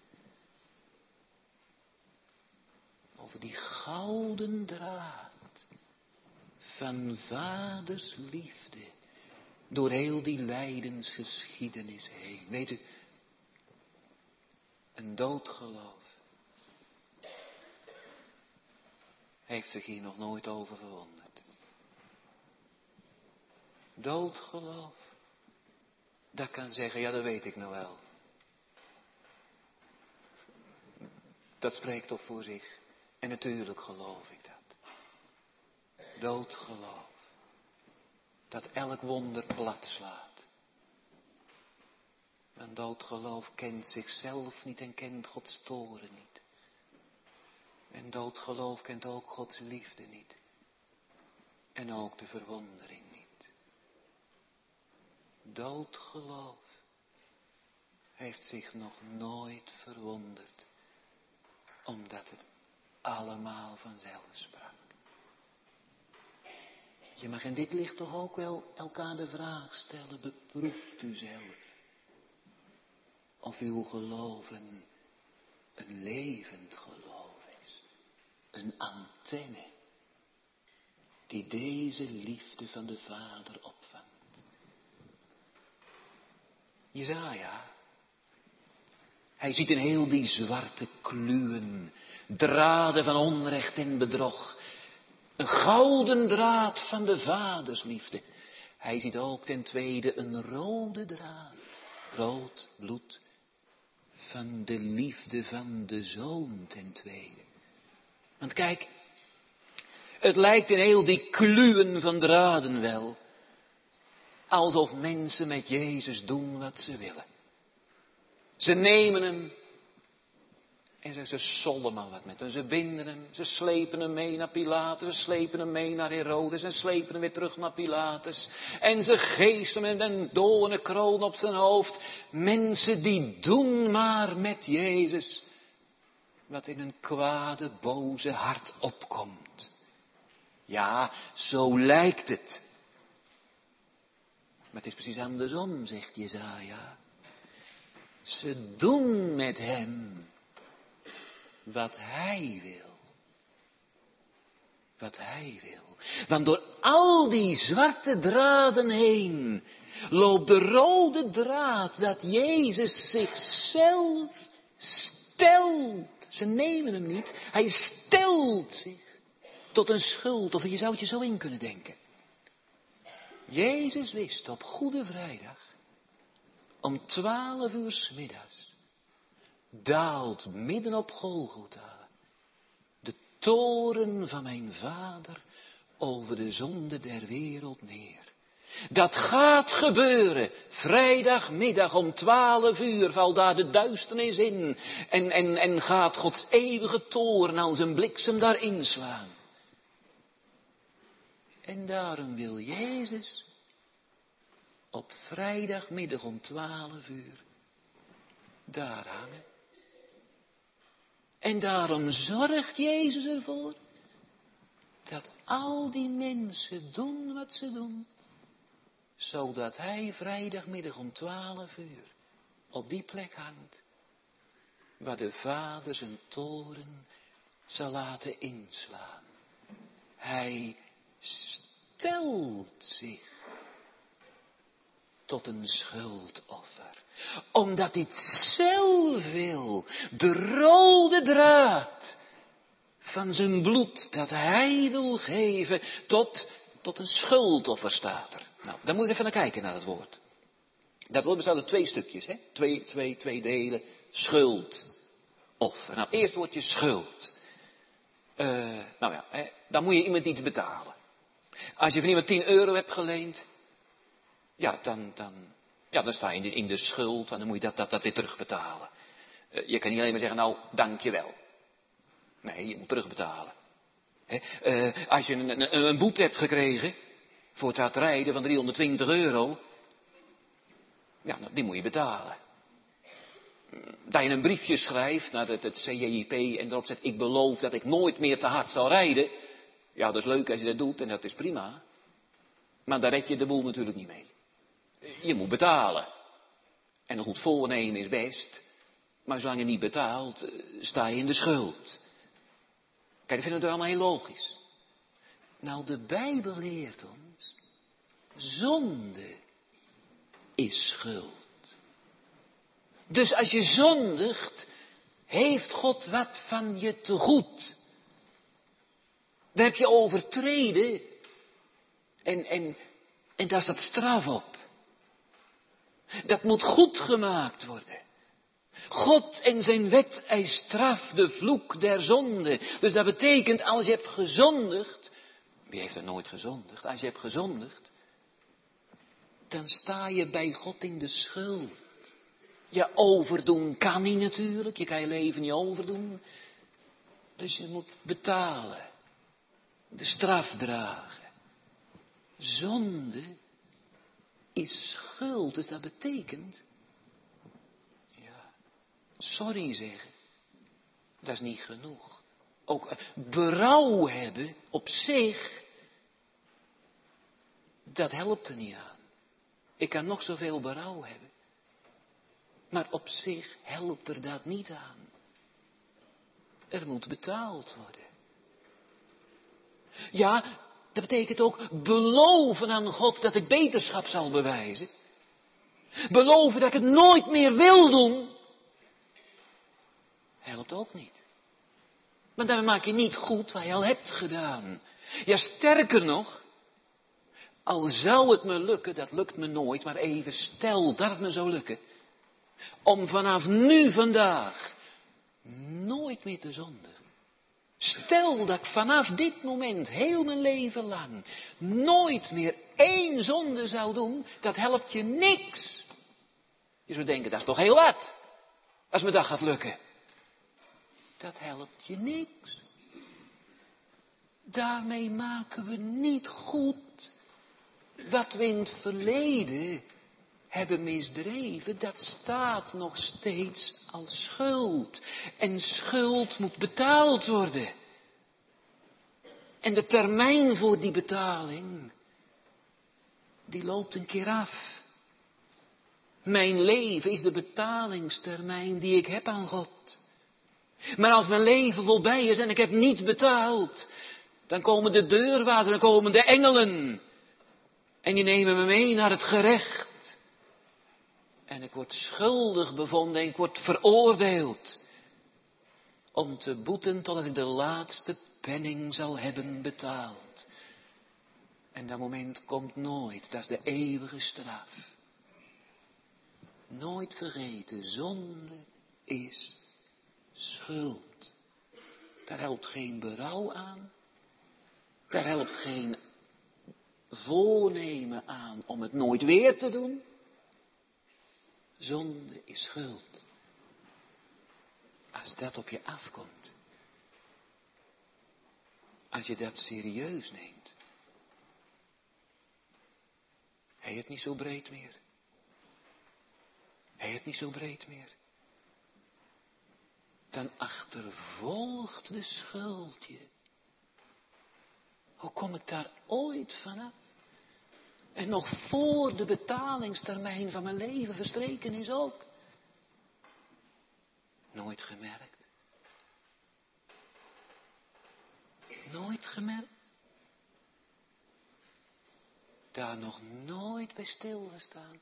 Over die gouden draad van vaders liefde door heel die lijdensgeschiedenis heen. Weet u, een doodgeloof heeft zich hier nog nooit over verwonderd. Doodgeloof, dat kan zeggen, ja dat weet ik nou wel. Dat spreekt toch voor zich. En natuurlijk geloof ik dat. Doodgeloof, dat elk wonder plat slaat. Een doodgeloof kent zichzelf niet en kent Gods toren niet. En doodgeloof kent ook Gods liefde niet. En ook de verwondering niet. Doodgeloof heeft zich nog nooit verwonderd, omdat het allemaal vanzelf sprak. Je mag in dit licht toch ook wel elkaar de vraag stellen, beproeft u zelf of uw geloof een, een levend geloof is. Een antenne die deze liefde van de Vader opvangt. Jesaja, hij ziet in heel die zwarte kluwen, draden van onrecht en bedrog, een gouden draad van de vadersliefde. Hij ziet ook ten tweede een rode draad, rood bloed van de liefde van de Zoon ten tweede. Want kijk, het lijkt in heel die kluwen van draden wel, alsof mensen met Jezus doen wat ze willen. Ze nemen hem en ze, ze sollen maar wat met hem. Ze binden hem, ze slepen hem mee naar Pilatus, ze slepen hem mee naar Herodes en slepen hem weer terug naar Pilatus. En ze geesten hem een doornenkroon op zijn hoofd. Mensen die doen maar met Jezus wat in een kwade, boze hart opkomt. Ja, zo lijkt het. Maar het is precies andersom, zegt Jesaja. Ze doen met hem wat hij wil. Wat hij wil. Want door al die zwarte draden heen loopt de rode draad dat Jezus zichzelf stelt. Ze nemen hem niet. Hij stelt zich tot een schuld. Of je zou het je zo in kunnen denken. Jezus wist op Goede Vrijdag, om twaalf uur 's middags, daalt midden op Golgotha de toren van mijn Vader over de zonde der wereld neer. Dat gaat gebeuren. Vrijdagmiddag om twaalf uur valt daar de duisternis in. En, en, en gaat Gods eeuwige toren als een bliksem daarin slaan. En daarom wil Jezus op vrijdagmiddag om twaalf uur daar hangen. En daarom zorgt Jezus ervoor dat al die mensen doen wat ze doen, zodat hij vrijdagmiddag om twaalf uur op die plek hangt, waar de Vader zijn toren zal laten inslaan. Hij stelt zich tot een schuldoffer, omdat hij het zelf wil, de rode draad van zijn bloed dat hij wil geven tot, tot een schuldoffer staat er. Nou, dan moet je even naar kijken naar het woord. Dat woord bestaat uit twee stukjes, hè? Twee, twee, twee delen. Schuldoffer. Nou, eerst woordje schuld. Uh, nou ja, hè, dan moet je iemand iets betalen. Als je van iemand tien euro hebt geleend, ja, dan, dan, ja, dan sta je in de, in de schuld en dan moet je dat, dat, dat weer terugbetalen. Uh, je kan niet alleen maar zeggen, nou, dankjewel. Nee, je moet terugbetalen. Hè? Uh, als je een, een, een boete hebt gekregen voor het hard rijden van driehonderdtwintig euro, ja, nou, die moet je betalen. dat je een briefje schrijft naar het, het C J I P en erop zet, ik beloof dat ik nooit meer te hard zal rijden. Ja, dat is leuk als je dat doet en dat is prima. Maar daar red je de boel natuurlijk niet mee. Je moet betalen. En een goed voornemen is best. Maar zolang je niet betaalt, sta je in de schuld. Kijk, dat vinden we allemaal heel logisch. Nou, de Bijbel leert ons, zonde is schuld. Dus als je zondigt, heeft God wat van je te goed. Daar heb je overtreden. En, en, en daar staat straf op. Dat moet goed gemaakt worden. God en zijn wet eist straf, de vloek der zonde. Dus dat betekent, als je hebt gezondigd. Wie heeft er nooit gezondigd? Als je hebt gezondigd, dan sta je bij God in de schuld. Je overdoen kan niet natuurlijk. Je kan je leven niet overdoen. Dus je moet betalen. De straf dragen. Zonde is schuld. Dus dat betekent, ja, sorry zeggen. Dat is niet genoeg. Ook berouw hebben op zich, dat helpt er niet aan. Ik kan nog zoveel berouw hebben. Maar op zich helpt er dat niet aan. Er moet betaald worden. Ja, dat betekent ook beloven aan God dat ik beterschap zal bewijzen. Beloven dat ik het nooit meer wil doen. Helpt ook niet. Want daarmee maak je niet goed wat je al hebt gedaan. Ja, sterker nog. Al zou het me lukken, dat lukt me nooit, maar even stel dat het me zou lukken. Om vanaf nu vandaag nooit meer te zondigen. Stel dat ik vanaf dit moment, heel mijn leven lang, nooit meer één zonde zou doen, dat helpt je niks. Je zou denken, dat is toch heel wat, als me dat gaat lukken. Dat helpt je niks. Daarmee maken we niet goed wat we in het verleden hebben misdreven, dat staat nog steeds als schuld. En schuld moet betaald worden. En de termijn voor die betaling, die loopt een keer af. Mijn leven is de betalingstermijn die ik heb aan God. Maar als mijn leven voorbij is en ik heb niet betaald, dan komen de deurwaarders, dan komen de engelen. En die nemen me mee naar het gerecht. En ik word schuldig bevonden en ik word veroordeeld. Om te boeten totdat ik de laatste penning zal hebben betaald. En dat moment komt nooit, dat is de eeuwige straf. Nooit vergeten, zonde is schuld. Daar helpt geen berouw aan. Daar helpt geen voornemen aan om het nooit weer te doen. Zonde is schuld. Als dat op je afkomt. Als je dat serieus neemt. Hij het niet zo breed meer. Hij het niet zo breed meer. Dan achtervolgt de schuld je. Hoe kom ik daar ooit vanaf? En nog voor de betalingstermijn van mijn leven verstreken is ook. Nooit gemerkt. Nooit gemerkt. Daar nog nooit bij stilgestaan.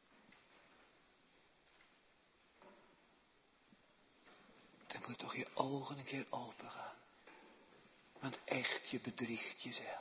Dan moet toch je ogen een keer open gaan. Want echt, je bedriegt jezelf.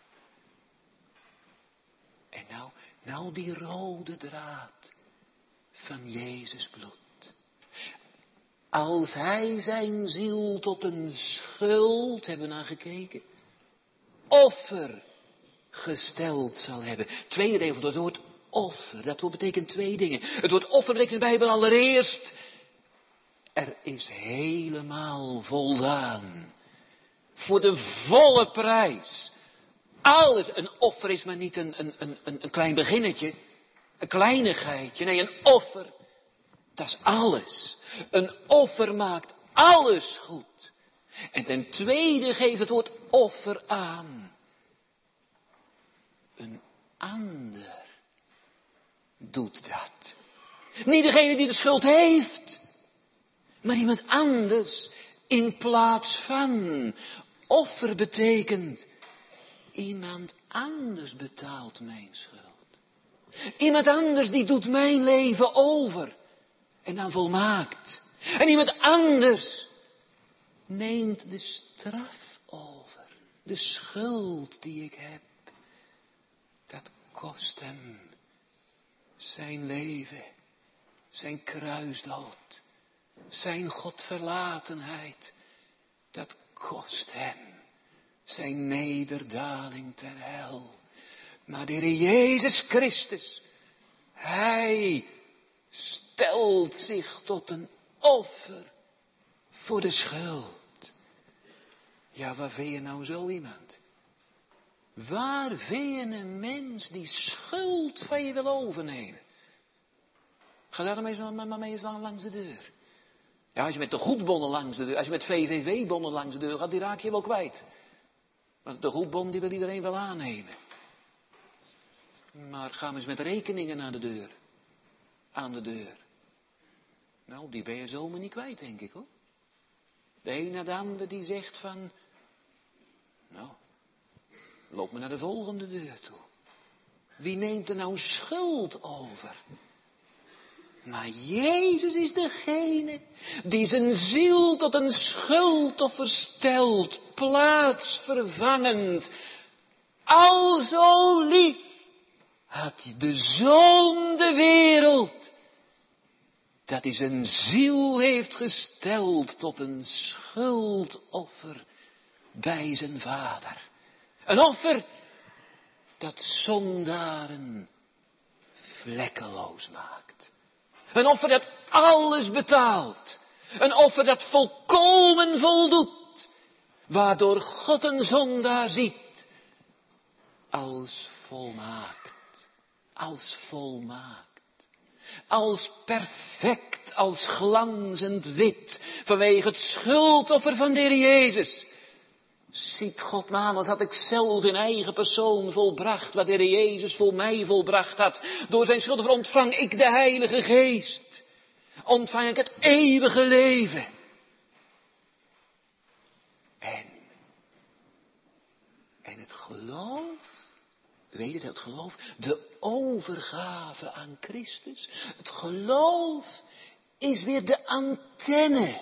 En nou, nou die rode draad van Jezus bloed. Als hij zijn ziel tot een schuld, hebben we naar gekeken, offer gesteld zal hebben. Tweede regel, dat woord offer, dat woord betekent twee dingen. Het woord offer betekent in de Bijbel allereerst, er is helemaal voldaan. Voor de volle prijs. Alles, een offer is maar niet een, een, een, een klein beginnetje. Een kleinigheidje. Nee, een offer Dat is alles. Een offer maakt alles goed. En ten tweede geeft het woord offer aan. Een ander doet dat. Niet degene die de schuld heeft, maar iemand anders in plaats van. Offer betekent, iemand anders betaalt mijn schuld. Iemand anders die doet mijn leven over en dan volmaakt. En iemand anders neemt de straf over. De schuld die ik heb. Dat kost hem zijn leven, zijn kruisdood, zijn Godverlatenheid. Dat kost hem zijn nederdaling ter hel. Maar de Heer Jezus Christus, Hij stelt zich tot een offer voor de schuld. Ja, waar vind je nou zo iemand? Waar vind je een mens die schuld van je wil overnemen? Ga daar maar mee eens langs de deur. Ja, als je met de goedbonnen langs de deur, als je met V V V-bonnen langs de deur gaat, die raak je wel kwijt. Want de goedbon die wil iedereen wel aannemen. Maar ga eens met rekeningen naar de deur. Aan de deur. Nou, die ben je zomaar niet kwijt, denk ik hoor. De een na de ander die zegt van, nou, loop maar naar de volgende deur toe. Wie neemt er nou schuld over? Maar Jezus is degene die zijn ziel tot een schuldoffer stelt, plaatsvervangend. Alzo lief had de Zoon de wereld, dat hij zijn ziel heeft gesteld tot een schuldoffer bij zijn Vader. Een offer dat zondaren vlekkeloos maakt. Een offer dat alles betaalt. Een offer dat volkomen voldoet. Waardoor God een zondaar ziet. Als volmaakt. Als volmaakt. Als perfect. Als glanzend wit. Vanwege het schuldoffer van de Heer Jezus. Ziet God me aan als had ik zelf in eigen persoon volbracht wat de Heer Jezus voor mij volbracht had. Door zijn schuldoffer ontvang ik de Heilige Geest. Ontvang ik het eeuwige leven. En, en het geloof, weet je het geloof? De overgave aan Christus. Het geloof is weer de antenne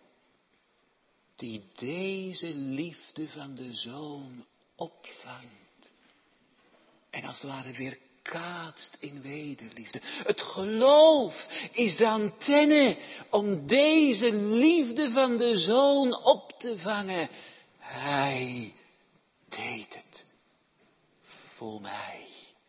die deze liefde van de Zoon opvangt. En als het ware weer kaatst in wederliefde. Het geloof is de antenne om deze liefde van de Zoon op te vangen. Hij deed het voor mij.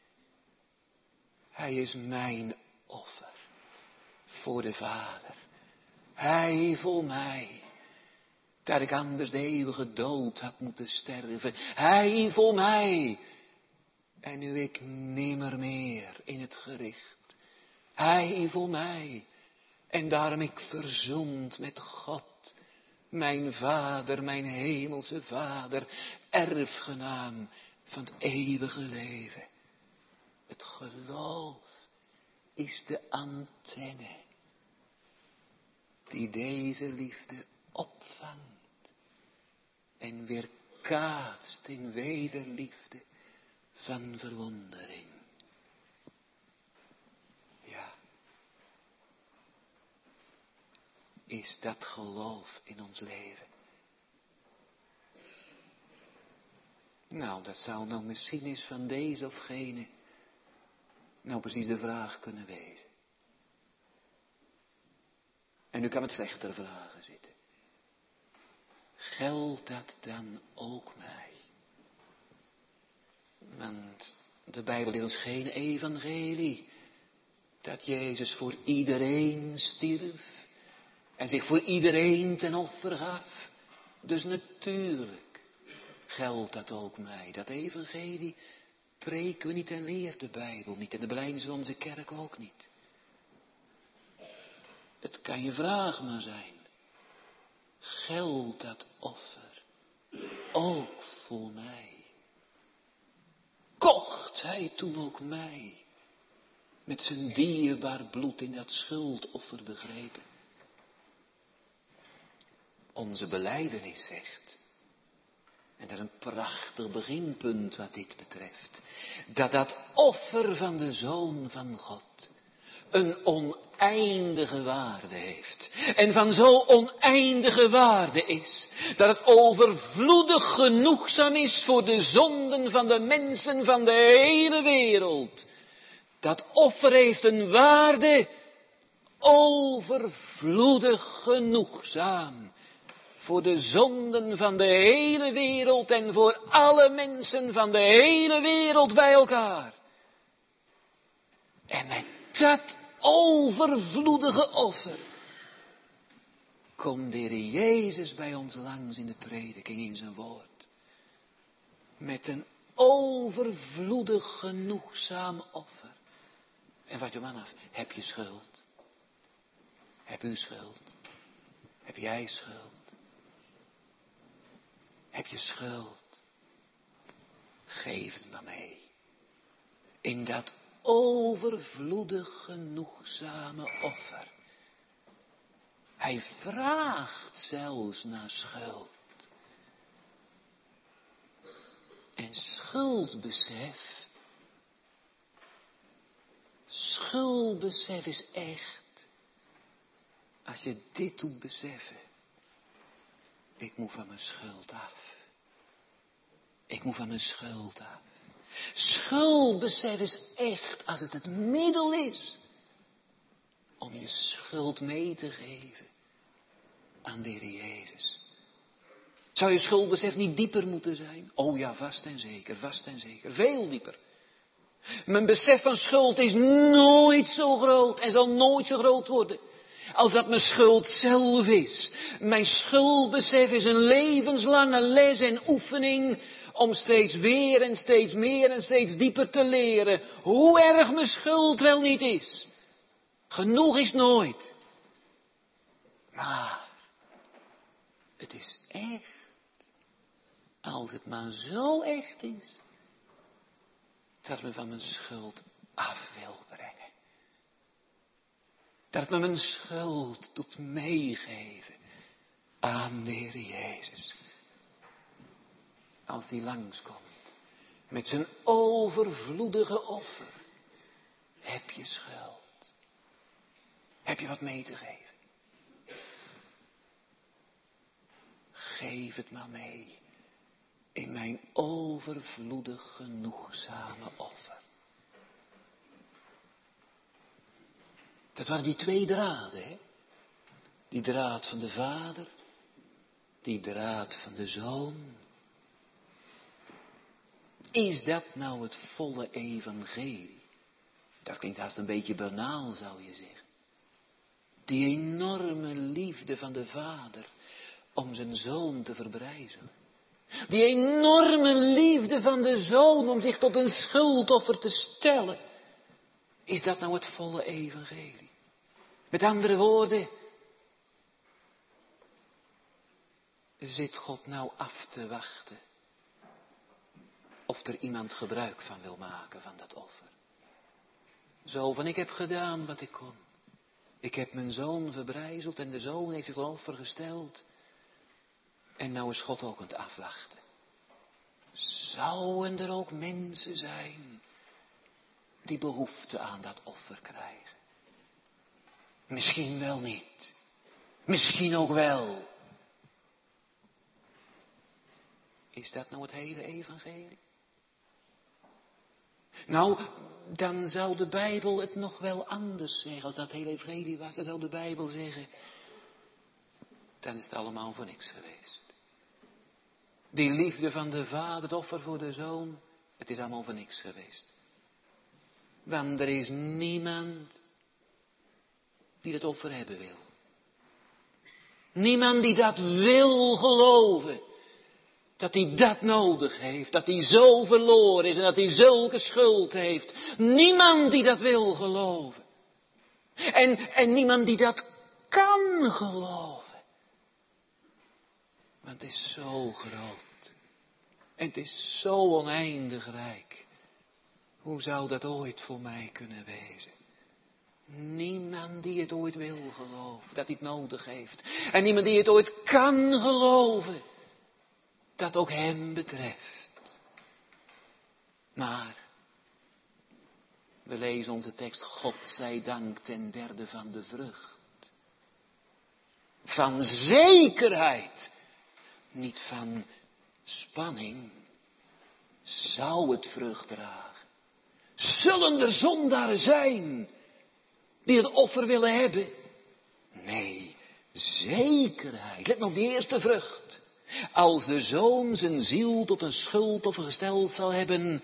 Hij is mijn offer voor de Vader. Hij voor mij. Dat ik anders de eeuwige dood had moeten sterven. Hij voor mij. En nu ik nimmer meer in het gericht. Hij voor mij. En daarom ik verzoend met God. Mijn Vader, mijn hemelse Vader. Erfgenaam van het eeuwige leven. Het geloof is de antenne. Die deze liefde opvangt. En weer kaatst in wederliefde van verwondering. Ja. Is dat geloof in ons leven? Nou, dat zou nou misschien eens van deze of gene nou precies de vraag kunnen wezen. En nu kan het slechtere vragen zitten. Geldt dat dan ook mij? Want de Bijbel leert ons geen evangelie. Dat Jezus voor iedereen stierf. En zich voor iedereen ten offer gaf. Dus natuurlijk geldt dat ook mij. Dat evangelie preken we niet en leert de Bijbel niet. En de belijdenis van onze kerk ook niet. kan je vraag maar zijn. Geldt dat offer ook voor mij? Kocht hij toen ook mij met zijn dierbaar bloed in dat schuldoffer begrepen? Onze belijdenis zegt, en dat is een prachtig beginpunt wat dit betreft, dat dat offer van de Zoon van God een oneindige waarde heeft. En van zo oneindige waarde is, dat het overvloedig genoegzaam is voor de zonden van de mensen van de hele wereld. Dat offer heeft een waarde overvloedig genoegzaam voor de zonden van de hele wereld en voor alle mensen van de hele wereld bij elkaar. En met dat overvloedige offer komt de Heer Jezus bij ons langs in de prediking in zijn woord. Met een overvloedig genoegzaam offer. En wat je man af, heb je schuld? Heb u schuld? Heb jij schuld? Heb je schuld? Geef het maar mee. In dat overvloedig genoegzame offer. Hij vraagt zelfs naar schuld. En schuldbesef. Schuldbesef is echt. Als je dit doet beseffen. Ik moet van mijn schuld af. Ik moet van mijn schuld af. Schuldbesef is echt als het het middel is om je schuld mee te geven aan de Heer Jezus. Zou je schuldbesef niet dieper moeten zijn? Oh ja, vast en zeker, vast en zeker. Veel dieper. Mijn besef van schuld is nooit zo groot en zal nooit zo groot worden als dat mijn schuld zelf is. Mijn schuldbesef is een levenslange les en oefening om steeds weer en steeds meer en steeds dieper te leren hoe erg mijn schuld wel niet is. Genoeg is nooit. Maar het is echt. Als het maar zo echt is, dat me van mijn schuld af wil brengen. Dat me mijn schuld doet meegeven aan de Heer Jezus. Als die langskomt met zijn overvloedige offer, heb je schuld. Heb je wat mee te geven? Geef het maar mee. In mijn overvloedig genoegzame offer. Dat waren die twee draden, hè? Die draad van de Vader, die draad van de Zoon. Is dat nou het volle evangelie? Dat klinkt haast een beetje banaal, zou je zeggen. Die enorme liefde van de Vader om zijn Zoon te verbrijzelen. Die enorme liefde van de Zoon om zich tot een schuldoffer te stellen. Is dat nou het volle evangelie? Met andere woorden, zit God nou af te wachten of er iemand gebruik van wil maken van dat offer? Zo van, ik heb gedaan wat ik kon. Ik heb mijn Zoon verbrijzeld en de Zoon heeft zich tot offer gesteld. En nou is God ook aan het afwachten. Zouden er ook mensen zijn die behoefte aan dat offer krijgen? Misschien wel niet. Misschien ook wel. Is dat nou het hele evangelie? Nou, dan zou de Bijbel het nog wel anders zeggen. Als dat hele evangelie was, dan zou de Bijbel zeggen, dan is het allemaal voor niks geweest. Die liefde van de Vader, het offer voor de Zoon, het is allemaal voor niks geweest. Want er is niemand die dat offer hebben wil. Niemand die dat wil geloven. Dat hij dat nodig heeft. Dat hij zo verloren is en dat hij zulke schuld heeft. Niemand die dat wil geloven. En, en niemand die dat kan geloven. Want het is zo groot. En het is zo oneindig rijk. Hoe zou dat ooit voor mij kunnen wezen? Niemand die het ooit wil geloven, dat hij het nodig heeft. En niemand die het ooit kan geloven, dat ook hem betreft. Maar, we lezen onze tekst, God zij dank ten derde van de vrucht. Van zekerheid, niet van spanning, zou het vrucht dragen. Zullen er zondaren zijn die het offer willen hebben? Nee, zekerheid. Let nou op die eerste vrucht. Als de zoon zijn ziel tot een schuldoffer gesteld zal hebben,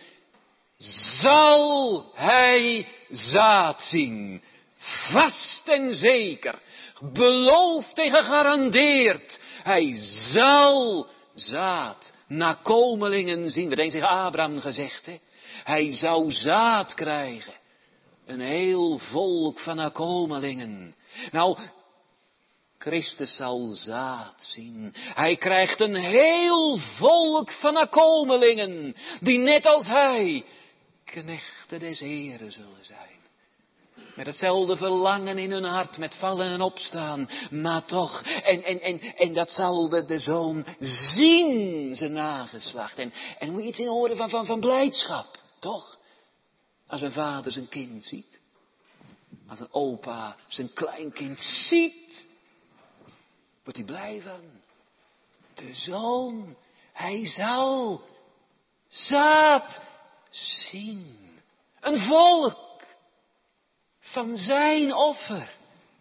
zal hij zaad zien. Vast en zeker. Beloofd en gegarandeerd. Hij zal zaad, nakomelingen zien. We denken tegen Abraham gezegd, hè. Hij zou zaad krijgen. Een heel volk van nakomelingen. Nou, Christus zal zaad zien. Hij krijgt een heel volk van nakomelingen. Die net als hij knechten des Heren zullen zijn. Met hetzelfde verlangen in hun hart, met vallen en opstaan. Maar toch, en, en, en, en dat zal de, de zoon zien, zijn nageslacht. En, en moet je iets in horen van, van, van blijdschap, toch? Als een vader zijn kind ziet. Als een opa zijn kleinkind ziet. Wordt hij blij van. De zoon, hij zal zaad zien. Een volk van zijn offer.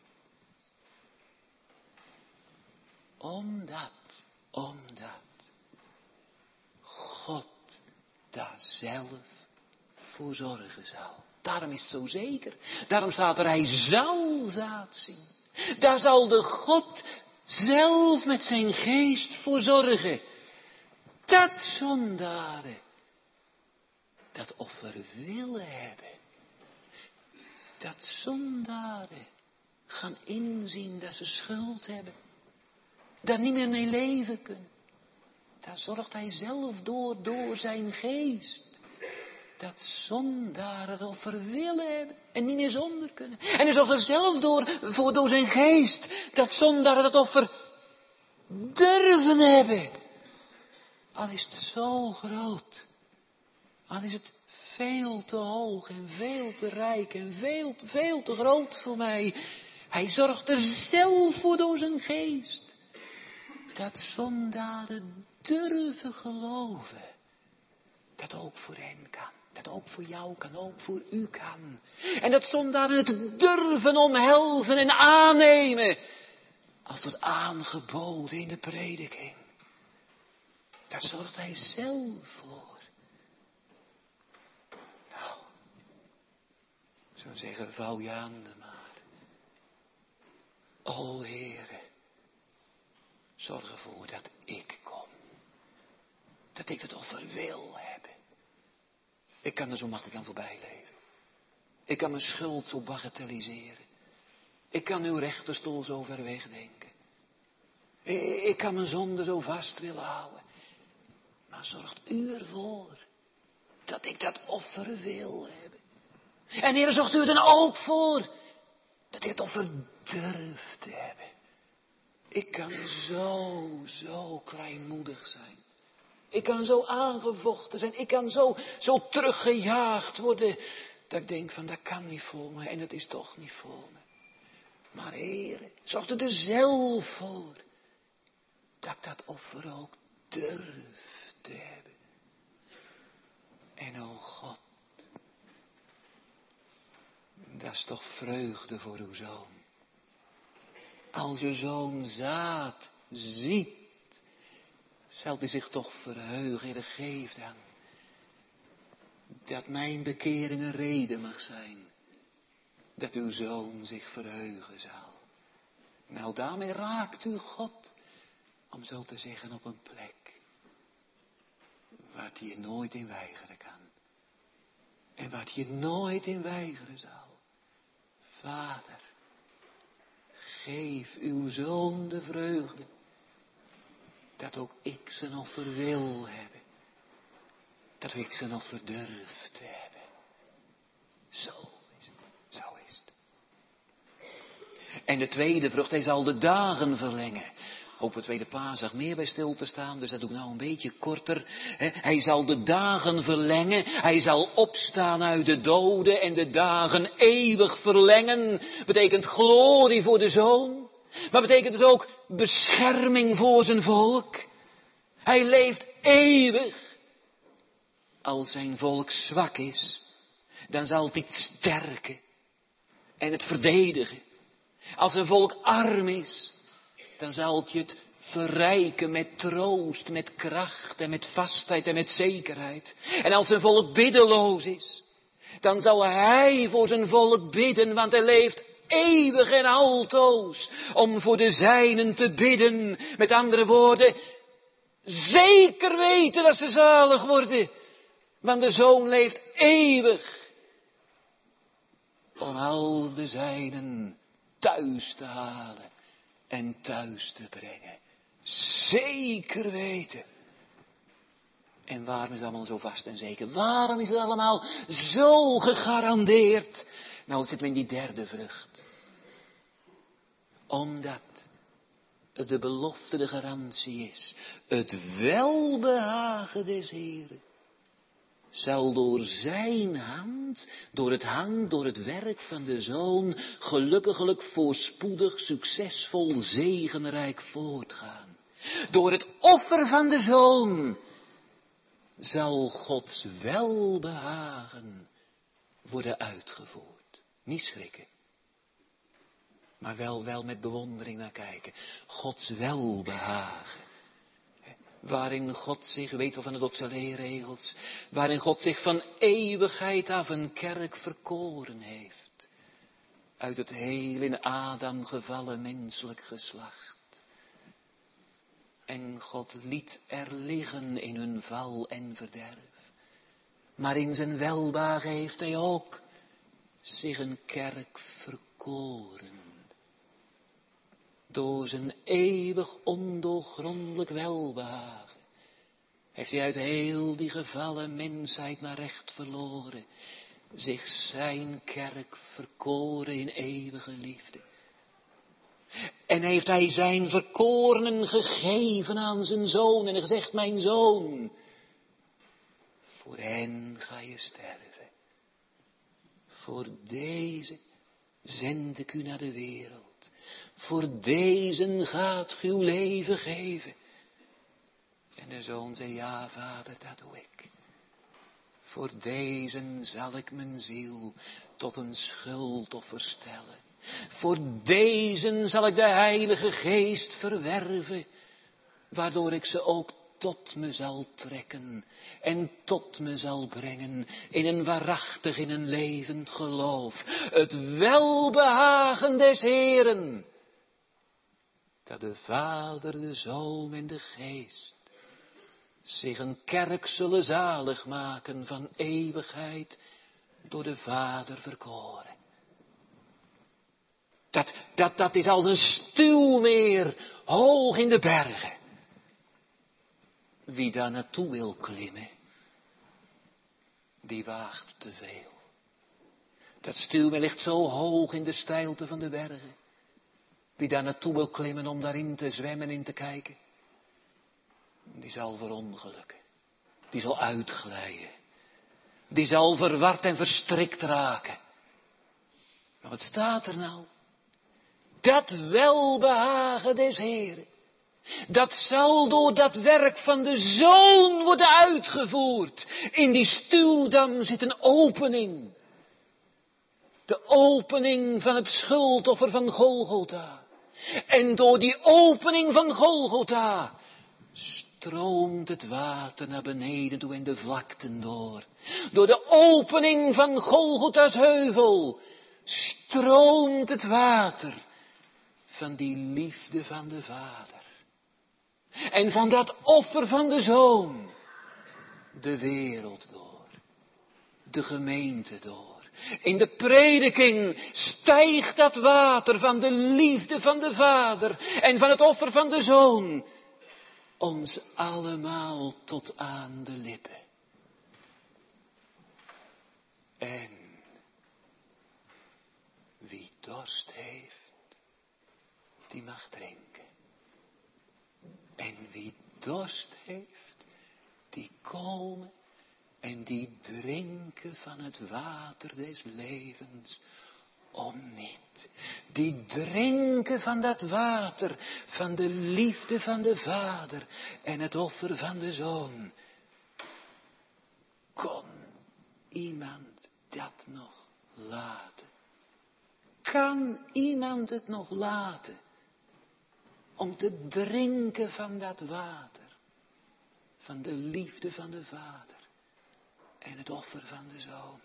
Omdat, omdat God daar zelf voor zorgen zal. Daarom is het zo zeker. Daarom staat er, hij zal zaad zien. Daar zal de God zelf met zijn geest voor zorgen. Dat zondaren dat offer willen hebben. Dat zondaren gaan inzien dat ze schuld hebben. Daar niet meer mee leven kunnen. Daar zorgt hij zelf door, door zijn geest. Dat zondaren het offer willen hebben en niet meer zonder kunnen. En hij zorgt er zelf door, voor door zijn geest. Dat zondaren het offer durven hebben. Al is het zo groot. Al is het veel te hoog en veel te rijk en veel, veel te groot voor mij. Hij zorgt er zelf voor door zijn geest. Dat zondaren durven geloven. Dat ook voor hen kan. Dat ook voor jou kan, ook voor u kan. En dat zondaren het durven omhelzen en aannemen. Als wordt aangeboden in de prediking. Daar zorgt hij zelf voor. Nou, ik zou zeggen, vouw je handen maar. O Heere, zorg ervoor dat ik kom. Dat ik het offer wil hebben. Ik kan er zo makkelijk aan voorbij leven. Ik kan mijn schuld zo bagatelliseren. Ik kan uw rechterstoel zo ver weg denken. Ik kan mijn zonde zo vast willen houden. Maar zorgt u ervoor dat ik dat offer wil hebben. En Heer, zorgt u er dan ook voor dat ik het offer durf te hebben. Ik kan zo, zo kleinmoedig zijn. Ik kan zo aangevochten zijn. Ik kan zo, zo teruggejaagd worden. Dat ik denk van, dat kan niet voor me. En het is toch niet voor me. Maar Heer, zorg er zelf voor. Dat ik dat offer ook durf te hebben. En o God. Dat is toch vreugde voor uw zoon. Als uw zoon zaad ziet. Zal hij zich toch verheugen, Heer, geef dan. Dat mijn bekering een reden mag zijn. Dat uw zoon zich verheugen zal. Nou, daarmee raakt u God. Om zo te zeggen op een plek. Waar hij je nooit in weigeren kan. En waar hij je nooit in weigeren zal. Vader, geef uw zoon de vreugde, dat ook ik zijn offer wil hebben, dat ik zijn offer durf te hebben. Zo is het, zo is het. En de tweede vrucht, hij zal de dagen verlengen. Op het tweede paasdag meer bij stil te staan, dus dat doe ik nou een beetje korter. Hij zal de dagen verlengen, hij zal opstaan uit de doden en de dagen eeuwig verlengen. Betekent glorie voor de Zoon, maar betekent dus ook bescherming voor zijn volk. Hij leeft eeuwig. Als zijn volk zwak is, dan zal hij het sterken en het verdedigen. Als een volk arm is, dan zal je het verrijken met troost, met kracht en met vastheid en met zekerheid. En als een volk biddeloos is, dan zal hij voor zijn volk bidden, want hij leeft eeuwig en altoos om voor de zijnen te bidden. Met andere woorden, zeker weten dat ze zalig worden, want de Zoon leeft eeuwig om al de zijnen thuis te halen en thuis te brengen. Zeker weten. En waarom is het allemaal zo vast en zeker? Waarom is het allemaal zo gegarandeerd? Nou, het zit me in die derde vrucht. Omdat het de belofte, de garantie is. Het welbehagen des Heeren zal door zijn hand, door het hand, door het werk van de Zoon, gelukkiglijk, voorspoedig, succesvol, zegenrijk voortgaan. Door het offer van de Zoon zal Gods welbehagen worden uitgevoerd. Niet schrikken, maar wel, wel met bewondering naar kijken. Gods welbehagen. Waarin God zich, weet wel van de Dotse leerregels, waarin God zich van eeuwigheid af een kerk verkoren heeft. Uit het heel in Adam gevallen menselijk geslacht. En God liet er liggen in hun val en verderf. Maar in zijn welbehagen heeft hij ook zich een kerk verkoren. Door zijn eeuwig ondoorgrondelijk welbehagen heeft hij uit heel die gevallen mensheid naar recht verloren, zich zijn kerk verkoren in eeuwige liefde. En heeft hij zijn verkorenen gegeven aan zijn Zoon en gezegd, mijn Zoon, voor hen ga je sterven. Voor deze zend ik u naar de wereld. Voor deze gaat ge uw leven geven. En de Zoon zei, ja vader, dat doe ik. Voor deze zal ik mijn ziel tot een schuldoffer stellen. Voor deze zal ik de Heilige Geest verwerven, waardoor ik ze ook tot me zal trekken en tot me zal brengen in een waarachtig, in een levend geloof. Het welbehagen des Heeren, dat de Vader, de Zoon en de Geest zich een kerk zullen zalig maken van eeuwigheid door de Vader verkoren. Dat, dat, dat is als een stuwmeer hoog in de bergen. Wie daar naartoe wil klimmen, die waagt te veel. Dat stuwmeer ligt zo hoog in de steilte van de bergen. Wie daar naartoe wil klimmen om daarin te zwemmen en in te kijken, die zal verongelukken. Die zal uitglijden. Die zal verward en verstrikt raken. Maar wat staat er nou? Dat welbehagen des Heeren, dat zal door dat werk van de Zoon worden uitgevoerd. In die stuwdam zit een opening. De opening van het schuldoffer van Golgotha. En door die opening van Golgotha stroomt het water naar beneden toe en de vlakten door. Door de opening van Golgotha's heuvel stroomt het water van die liefde van de Vader. En van dat offer van de Zoon de wereld door. De gemeente door. In de prediking stijgt dat water van de liefde van de Vader en van het offer van de Zoon ons allemaal tot aan de lippen. En wie dorst heeft, die mag drinken. En wie dorst heeft, die komen en die drinken van het water des levens om niet. Die drinken van dat water, van de liefde van de Vader en het offer van de Zoon. Kon iemand dat nog laten? Kan iemand het nog laten om te drinken van dat water, van de liefde van de Vader en het offer van de Zoon?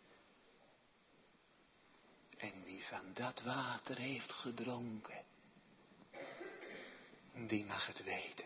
En wie van dat water heeft gedronken, die mag het weten.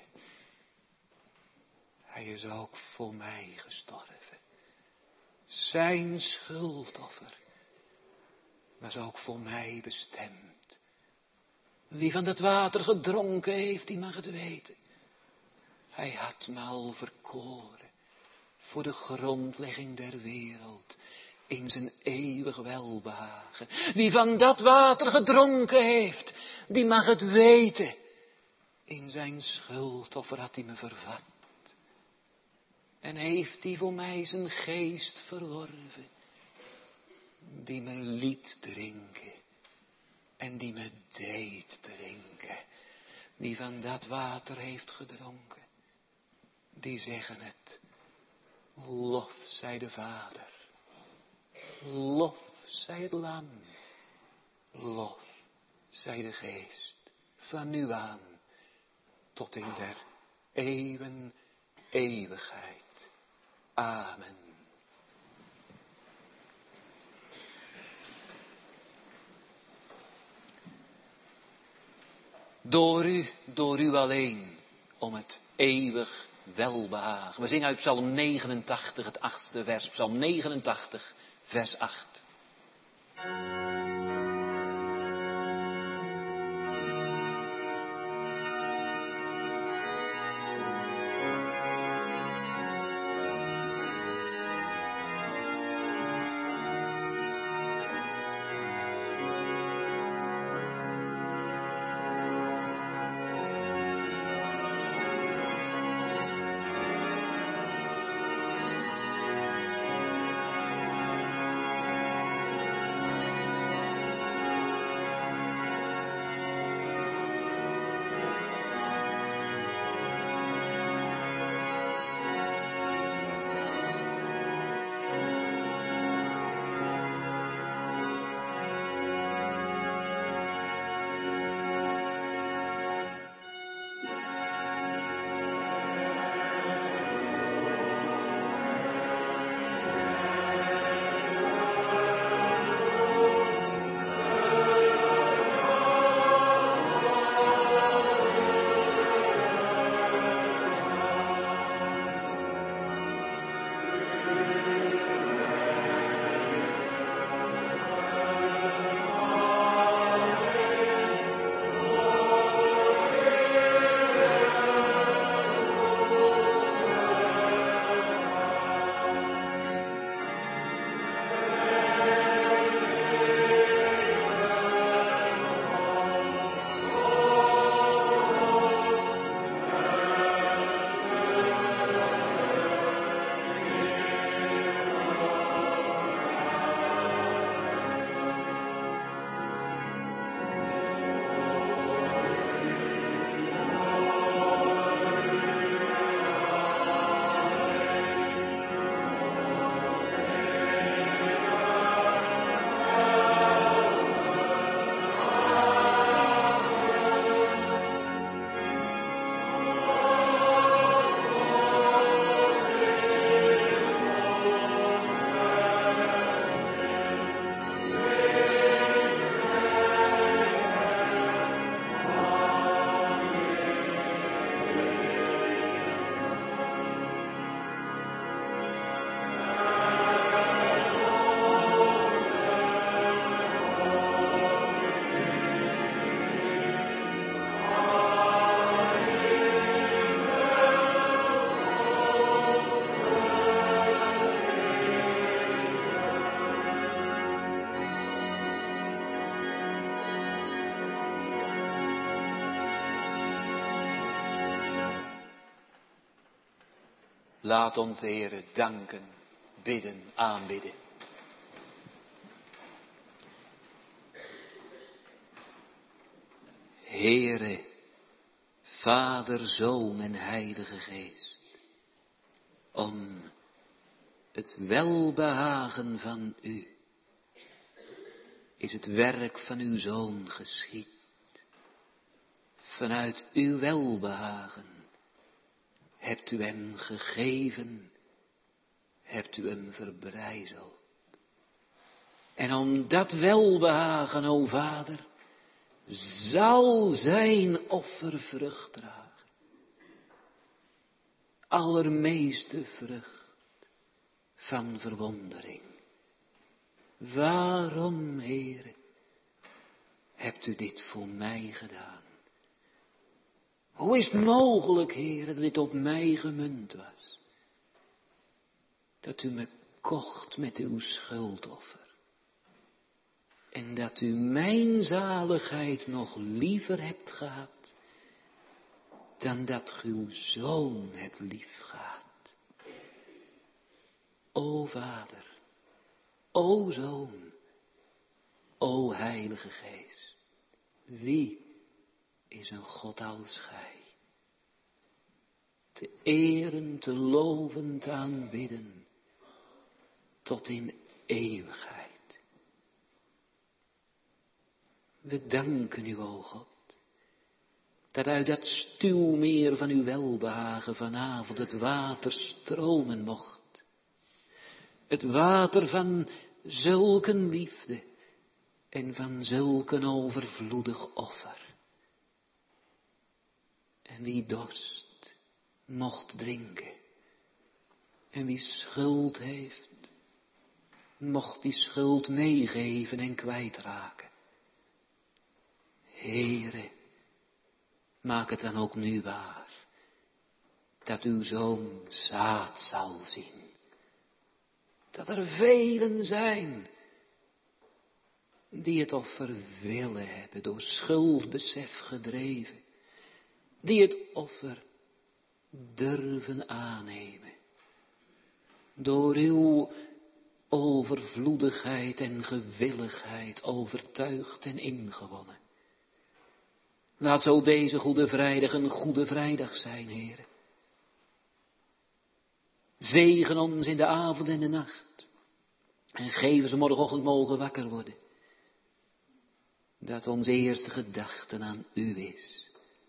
Hij is ook voor mij gestorven. Zijn schuldoffer was ook voor mij bestemd. Wie van dat water gedronken heeft, die mag het weten. Hij had me al verkoren voor de grondlegging der wereld, in zijn eeuwig welbehagen. Wie van dat water gedronken heeft, die mag het weten. In zijn schuldoffer had hij me vervat. En heeft hij voor mij zijn geest verworven, die me liet drinken en die me deed drinken. Wie van dat water heeft gedronken, die zeggen het. Lof zij de Vader. Lof zij het Lam. Lof zij de Geest. Van nu aan tot in der eeuwen eeuwigheid. Amen. Door u, door u alleen, om het eeuwig welbehagen. We zingen uit Psalm negenentachtig, het achtste vers. Psalm negenentachtig, vers acht. Laat ons, Heere, danken, bidden, aanbidden. Heere, Vader, Zoon en Heilige Geest, om het welbehagen van u is het werk van uw Zoon geschied. Vanuit uw welbehagen hebt u hem gegeven, hebt u hem verbrijzeld. En om dat welbehagen, o Vader, zal zijn offer vrucht dragen. Allermeeste vrucht van verwondering. Waarom, Heere, hebt u dit voor mij gedaan? Hoe is het mogelijk, Heere, dat dit op mij gemunt was? Dat u me kocht met uw schuldoffer. En dat u mijn zaligheid nog liever hebt gehad, dan dat u uw Zoon hebt liefgehad. O Vader, o Zoon, o Heilige Geest, wie is een God als gij? Te eren, te loven, te aanbidden, tot in eeuwigheid. We danken u, o God, dat uit dat stuwmeer van uw welbehagen vanavond het water stromen mocht. Het water van zulke liefde en van zulk overvloedig offer. En wie dorst, mocht drinken. En wie schuld heeft, mocht die schuld meegeven en kwijtraken. Heere, maak het dan ook nu waar, dat uw Zoon zaad zal zien. Dat er velen zijn, die het offer willen hebben, door schuldbesef gedreven. Die het offer durven aannemen. Door uw overvloedigheid en gewilligheid overtuigd en ingewonnen. Laat zo deze Goede Vrijdag een Goede Vrijdag zijn, Heere. Zegen ons in de avond en de nacht. En geef ons morgenochtend mogen wakker worden. Dat onze eerste gedachte aan u is.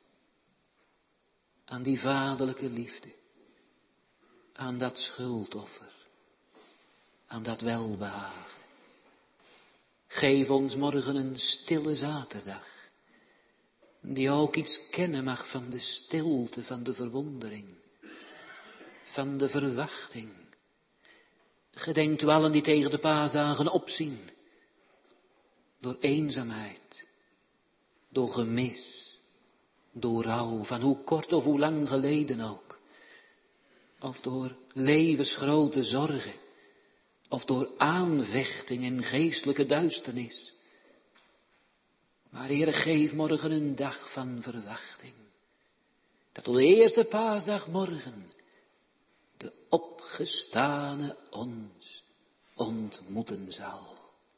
Aan die vaderlijke liefde. Aan dat schuldoffer. Aan dat welbehagen. Geef ons morgen een stille zaterdag. Die ook iets kennen mag van de stilte, van de verwondering. Van de verwachting. Gedenkt u allen die tegen de paasdagen opzien. Door eenzaamheid. Door gemis. Door rouw, van hoe kort of hoe lang geleden ook. Of door levensgrote zorgen. Of door aanvechting en geestelijke duisternis. Maar Heere, geef morgen een dag van verwachting. Dat op de eerste paasdag morgen de opgestane ons ontmoeten zal.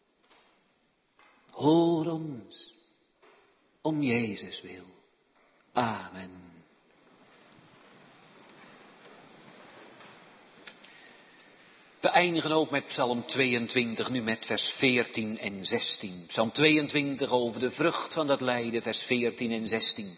Hoor ons om Jezus wil. Amen. We eindigen ook met Psalm tweeëntwintig, nu met vers veertien en zestien. Psalm tweeëntwintig over de vrucht van dat lijden, vers veertien en zestien.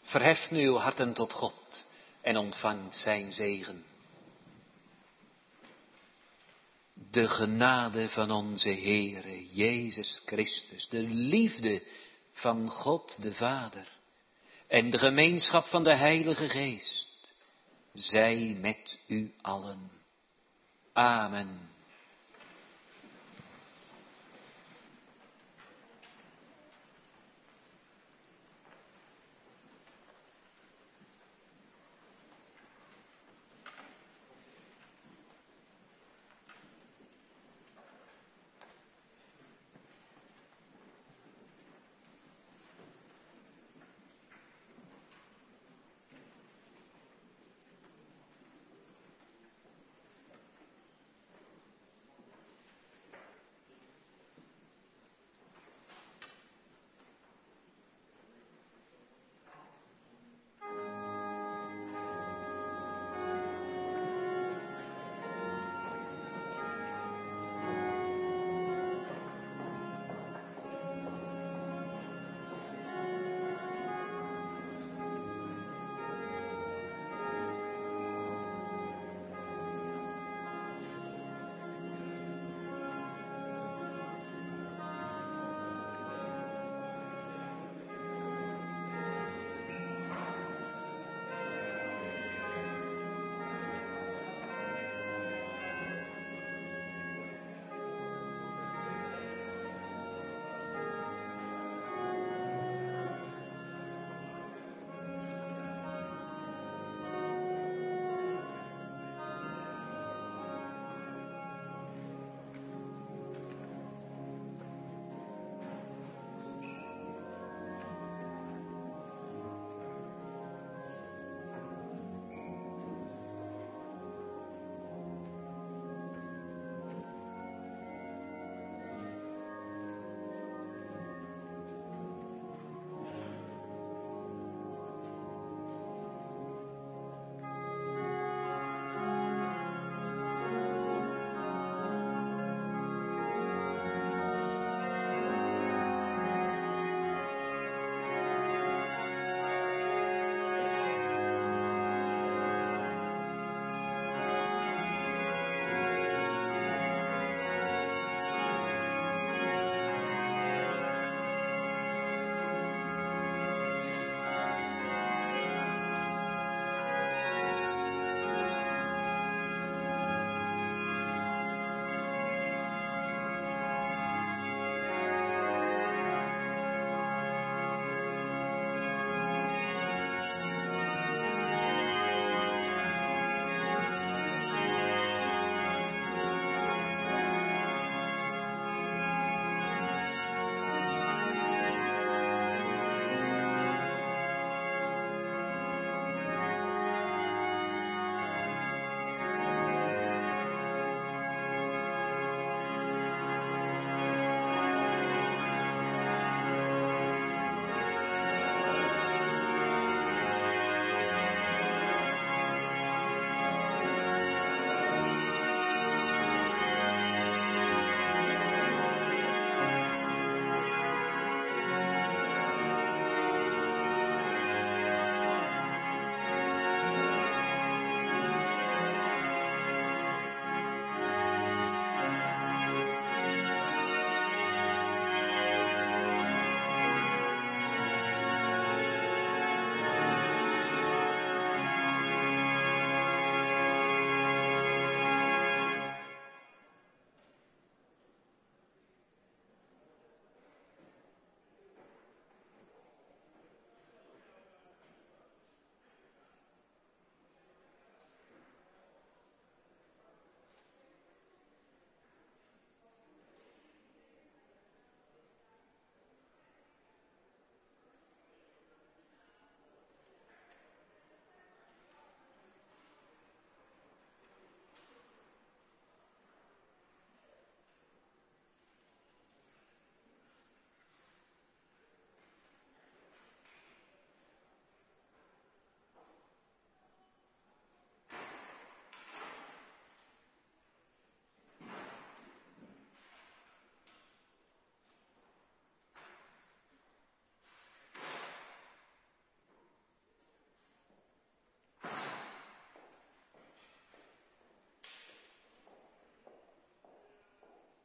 Verheft nu uw harten tot God en ontvangt zijn zegen. De genade van onze Heere Jezus Christus, de liefde van God de Vader en de gemeenschap van de Heilige Geest, zij met u allen. Amen.